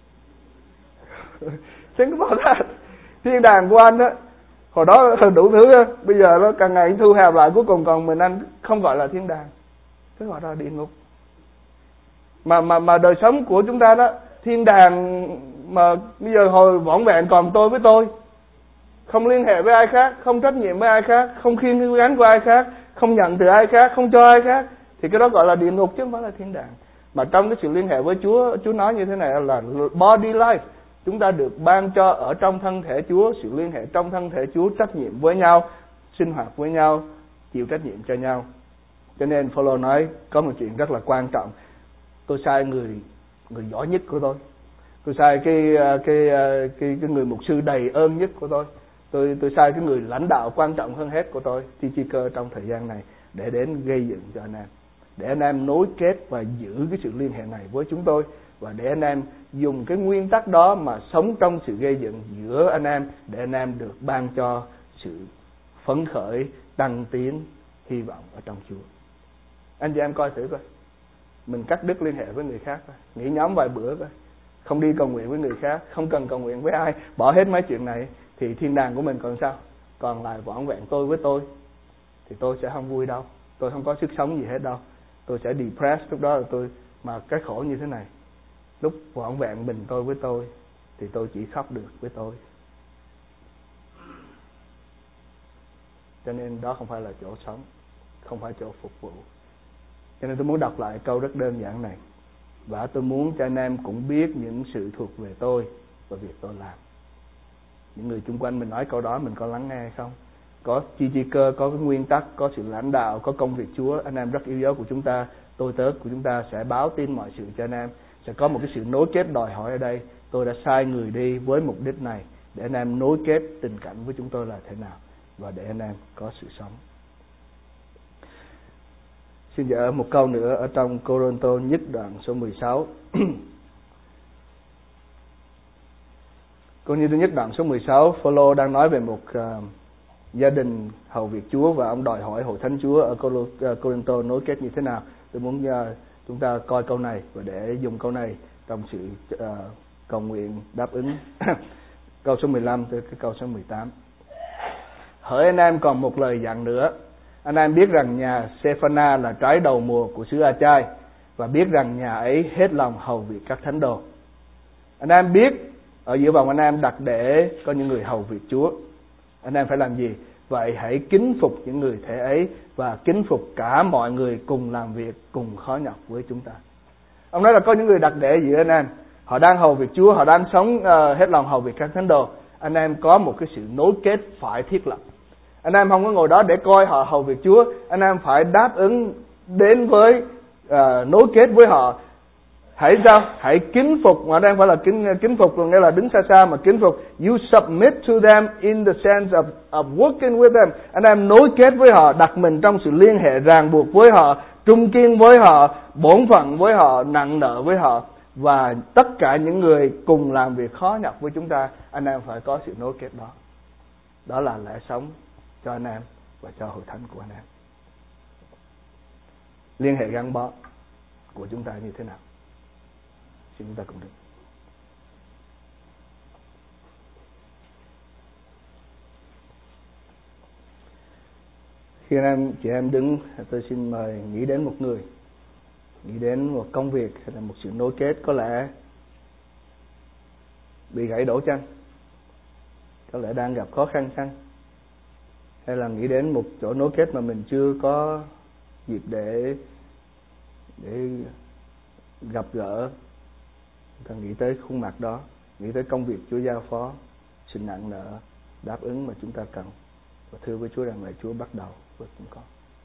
Think about that. Thiên đàng của anh á, hồi đó đủ thứ á, bây giờ nó càng ngày thu hẹp lại, cuối cùng còn mình anh, không gọi là thiên đàng, cứ gọi là địa ngục. Mà đời sống của chúng ta đó, thiên đàng mà bây giờ hồi vỏn vẹn còn tôi với tôi, không liên hệ với ai khác, không trách nhiệm với ai khác, không khiêng gánh của ai khác, không nhận từ ai khác, không cho ai khác, thì cái đó gọi là địa ngục chứ không phải là thiên đàng. Mà trong cái sự liên hệ với Chúa nói như thế này là body life. Chúng ta được ban cho ở trong thân thể Chúa, sự liên hệ trong thân thể Chúa, trách nhiệm với nhau, sinh hoạt với nhau, chịu trách nhiệm cho nhau. Cho nên Phaolô nói có một chuyện rất là quan trọng. Tôi sai người giỏi nhất của tôi sai cái người mục sư đầy ơn nhất của tôi sai cái người lãnh đạo quan trọng hơn hết của tôi, Tychicus, trong thời gian này, để đến gây dựng cho anh em, để anh em nối kết và giữ cái sự liên hệ này với chúng tôi, và để anh em dùng cái nguyên tắc đó mà sống trong sự gây dựng giữa anh em, để anh em được ban cho sự phấn khởi, tăng tiến, hy vọng ở trong Chúa. Anh chị em coi thử coi, mình cắt đứt liên hệ với người khác coi, nghỉ nhóm vài bữa coi, không đi cầu nguyện với người khác, không cần cầu nguyện với ai, bỏ hết mấy chuyện này, thì thiên đàng của mình còn sao? Còn lại vỏn vẹn tôi với tôi, thì tôi sẽ không vui đâu, tôi không có sức sống gì hết đâu, tôi sẽ depressed. Lúc đó là tôi, mà cái khổ như thế này, lúc vỏn vẹn mình tôi với tôi thì tôi chỉ khóc được với tôi. Cho nên đó không phải là chỗ sống, không phải chỗ phục vụ. Cho nên tôi muốn đọc lại câu rất đơn giản này, và tôi muốn cho anh em cũng biết những sự thuộc về tôi và việc tôi làm. Những người chung quanh mình nói câu đó, mình có lắng nghe hay không? Có Tychicus, có cái nguyên tắc, có sự lãnh đạo, có công việc Chúa, anh em rất yêu dấu của chúng ta, tôi tớ của chúng ta sẽ báo tin mọi sự cho anh em. Sẽ có một cái sự nối kết đòi hỏi ở đây. Tôi đã sai người đi với mục đích này, để anh em nối kết tình cảnh với chúng tôi là thế nào, và để anh em có sự sống. Xin dở một câu nữa ở trong Cô-rinh-tô nhất đoạn số 16. Cô-rinh-tô nhất đoạn số 16, Phaolô đang nói về một gia đình hầu việc Chúa, và ông đòi hỏi hội thánh Chúa ở Cô-rinh-tô nối kết như thế nào. Tôi muốn chúng ta coi câu này và để dùng câu này trong sự cầu nguyện đáp ứng. Câu số 15 tới cái câu số 18. Hỡi anh em còn một lời dặn nữa, anh em biết rằng nhà Sephana là trái đầu mùa của xứ A-chai, và biết rằng nhà ấy hết lòng hầu việc các thánh đồ. Anh em biết ở giữa vòng anh em đặt để có những người hầu việc Chúa. Anh em phải làm gì? Vậy hãy kính phục những người thể ấy, và kính phục cả mọi người cùng làm việc, cùng khó nhọc với chúng ta. Ông nói là có những người đặt để giữa anh em, họ đang hầu việc Chúa, họ đang sống hết lòng hầu việc các thánh đồ. Anh em có một cái sự nối kết phải thiết lập. Anh em không có ngồi đó để coi họ hầu việc Chúa. Anh em phải đáp ứng đến với nối kết với họ. Hãy sao? Hãy kính phục. Mà đang phải là kính phục, nghĩa là đứng xa xa mà kính phục. You submit to them in the sense of working with them. Anh em nối kết với họ, đặt mình trong sự liên hệ ràng buộc với họ, trung kiên với họ, bổn phận với họ, nặng nợ với họ, và tất cả những người cùng làm việc khó nhọc với chúng ta. Anh em phải có sự nối kết đó. Đó là lẽ sống cho anh em và cho hội thánh của anh em. Liên hệ gắn bó của chúng ta như thế nào? Xin chúng ta cùng đứng. Khi anh em, chị em đứng, tôi xin mời nghĩ đến một người, nghĩ đến một công việc hay là một sự nối kết có lẽ bị gãy đổ chân, có lẽ đang gặp khó khăn chăng, hay là nghĩ đến một chỗ nối kết mà mình chưa có dịp để gặp gỡ. Ta nghĩ tới khuôn mặt đó, nghĩ tới công việc Chúa giao phó, sự nặng nợ đáp ứng mà chúng ta cần. Và thưa với Chúa rằng là Chúa bắt đầu với chúng con.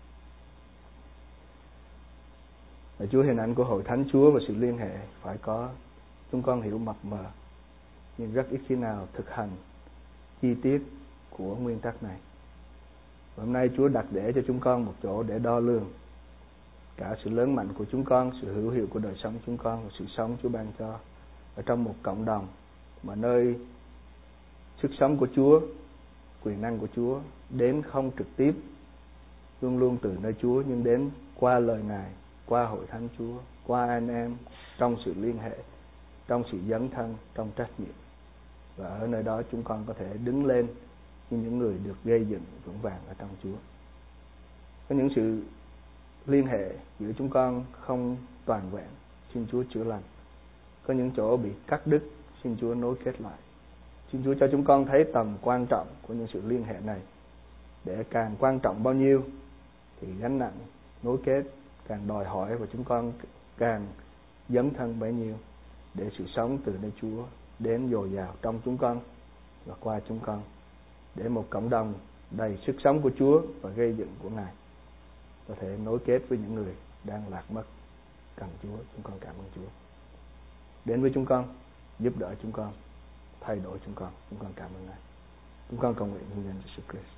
Là Chúa, hình ảnh của hội thánh Chúa và sự liên hệ phải có, chúng con hiểu mập mờ, nhưng rất ít khi nào thực hành chi tiết của nguyên tắc này. Và hôm nay Chúa đặt để cho chúng con một chỗ để đo lường cả sự lớn mạnh của chúng con, sự hữu hiệu của đời sống chúng con và sự sống Chúa ban cho ở trong một cộng đồng mà nơi sức sống của Chúa, quyền năng của Chúa đến không trực tiếp luôn luôn từ nơi Chúa, nhưng đến qua lời Ngài, qua hội thánh Chúa, qua anh em, trong sự liên hệ, trong sự dấn thân, trong trách nhiệm. Và ở nơi đó chúng con có thể đứng lên như những người được gây dựng vững vàng ở trong Chúa. Có những sự liên hệ giữa chúng con không toàn vẹn, xin Chúa chữa lành. Có những chỗ bị cắt đứt, xin Chúa nối kết lại. Xin Chúa cho chúng con thấy tầm quan trọng của những sự liên hệ này, để càng quan trọng bao nhiêu thì gánh nặng nối kết càng đòi hỏi, và chúng con càng dấn thân bấy nhiêu để sự sống từ nơi Chúa đến dồi dào trong chúng con và qua chúng con, để một cộng đồng đầy sức sống của Chúa và gây dựng của Ngài có thể nối kết với những người đang lạc mất cần Chúa. Chúng con cảm ơn Chúa. Đến với chúng con, giúp đỡ chúng con, thay đổi chúng con cảm ơn Ngài. Chúng con cầu nguyện trong danh Jesus Christ.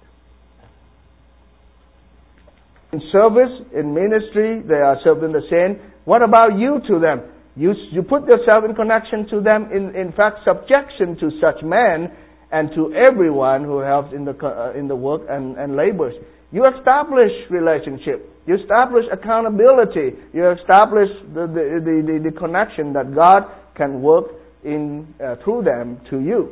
In service, in ministry, they are serving the saint. What about you to them? You put yourself in connection to them, in fact, subjection to such men and to everyone who helps in the work and labors. You establish relationship. You establish accountability. You establish the connection that God can work in through them to you.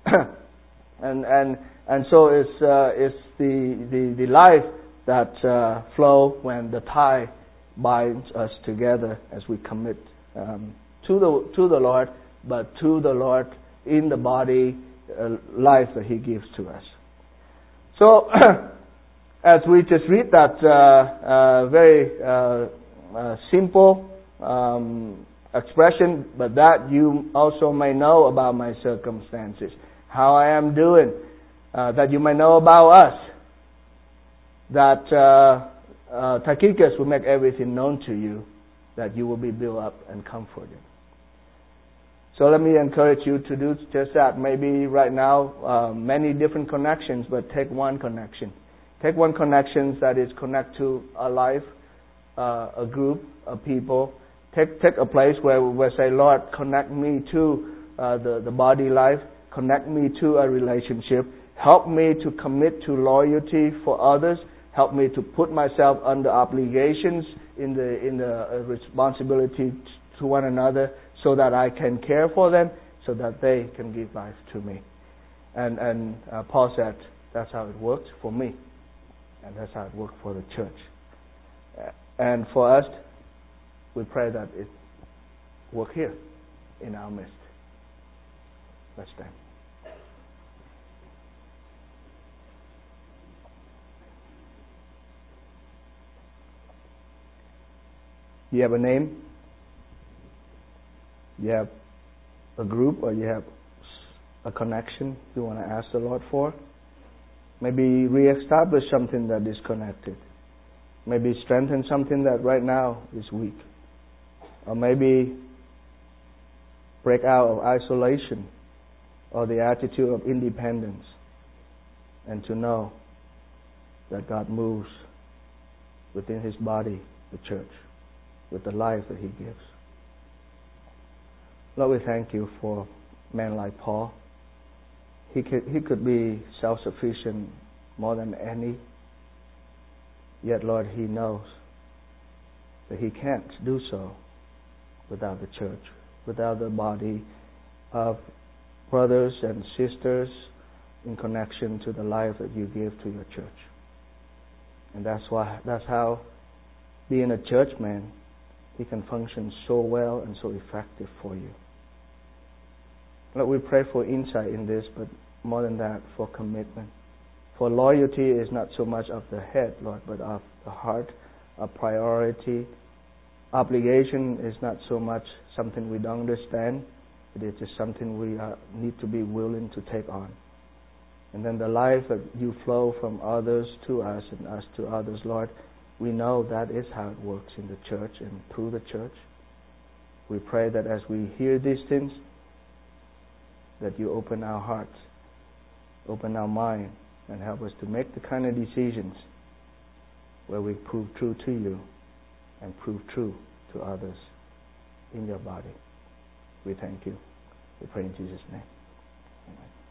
and so it's the life that flow when the tie binds us together as we commit to the Lord, but to the Lord in the body life that He gives to us. So, as we just read that very simple expression, but that you also may know about my circumstances, how I am doing, that you may know about us, that Tychicus will make everything known to you, that you will be built up and comforted. So let me encourage you to do just that. Maybe right now, many different connections, but take one connection. Take one connection that is connect to a life, a group of people. Take a place where we say, Lord, connect me to the body life. Connect me to a relationship. Help me to commit to loyalty for others. Help me to put myself under obligations in the responsibility to one another, so that I can care for them, so that they can give life to me. And Paul said that's how it worked for me, and that's how it worked for the church. And for us, we pray that it work here in our midst. Let's stand. You have a name? You have a group, or you have a connection you want to ask the Lord for? Maybe re-establish something that is connected. Maybe strengthen something that right now is weak. Or maybe break out of isolation or the attitude of independence, and to know that God moves within His body, the church, with the life that He gives. Lord, we thank You for men like Paul. He could be self-sufficient more than any. Yet, Lord, he knows that he can't do so without the church, without the body of brothers and sisters in connection to the life that You give to Your church. And that's how, being a church man, he can function so well and so effective for You. Lord, we pray for insight in this, but more than that, for commitment. For loyalty is not so much of the head, Lord, but of the heart, a priority. Obligation is not so much something we don't understand. It is just something we need to be willing to take on. And then the life that you flow from others to us and us to others, Lord, we know that is how it works in the church and through the church. We pray that as we hear these things, that you open our hearts, open our mind, and help us to make the kind of decisions where we prove true to you and prove true to others in your body. We thank you. We pray in Jesus' name. Amen.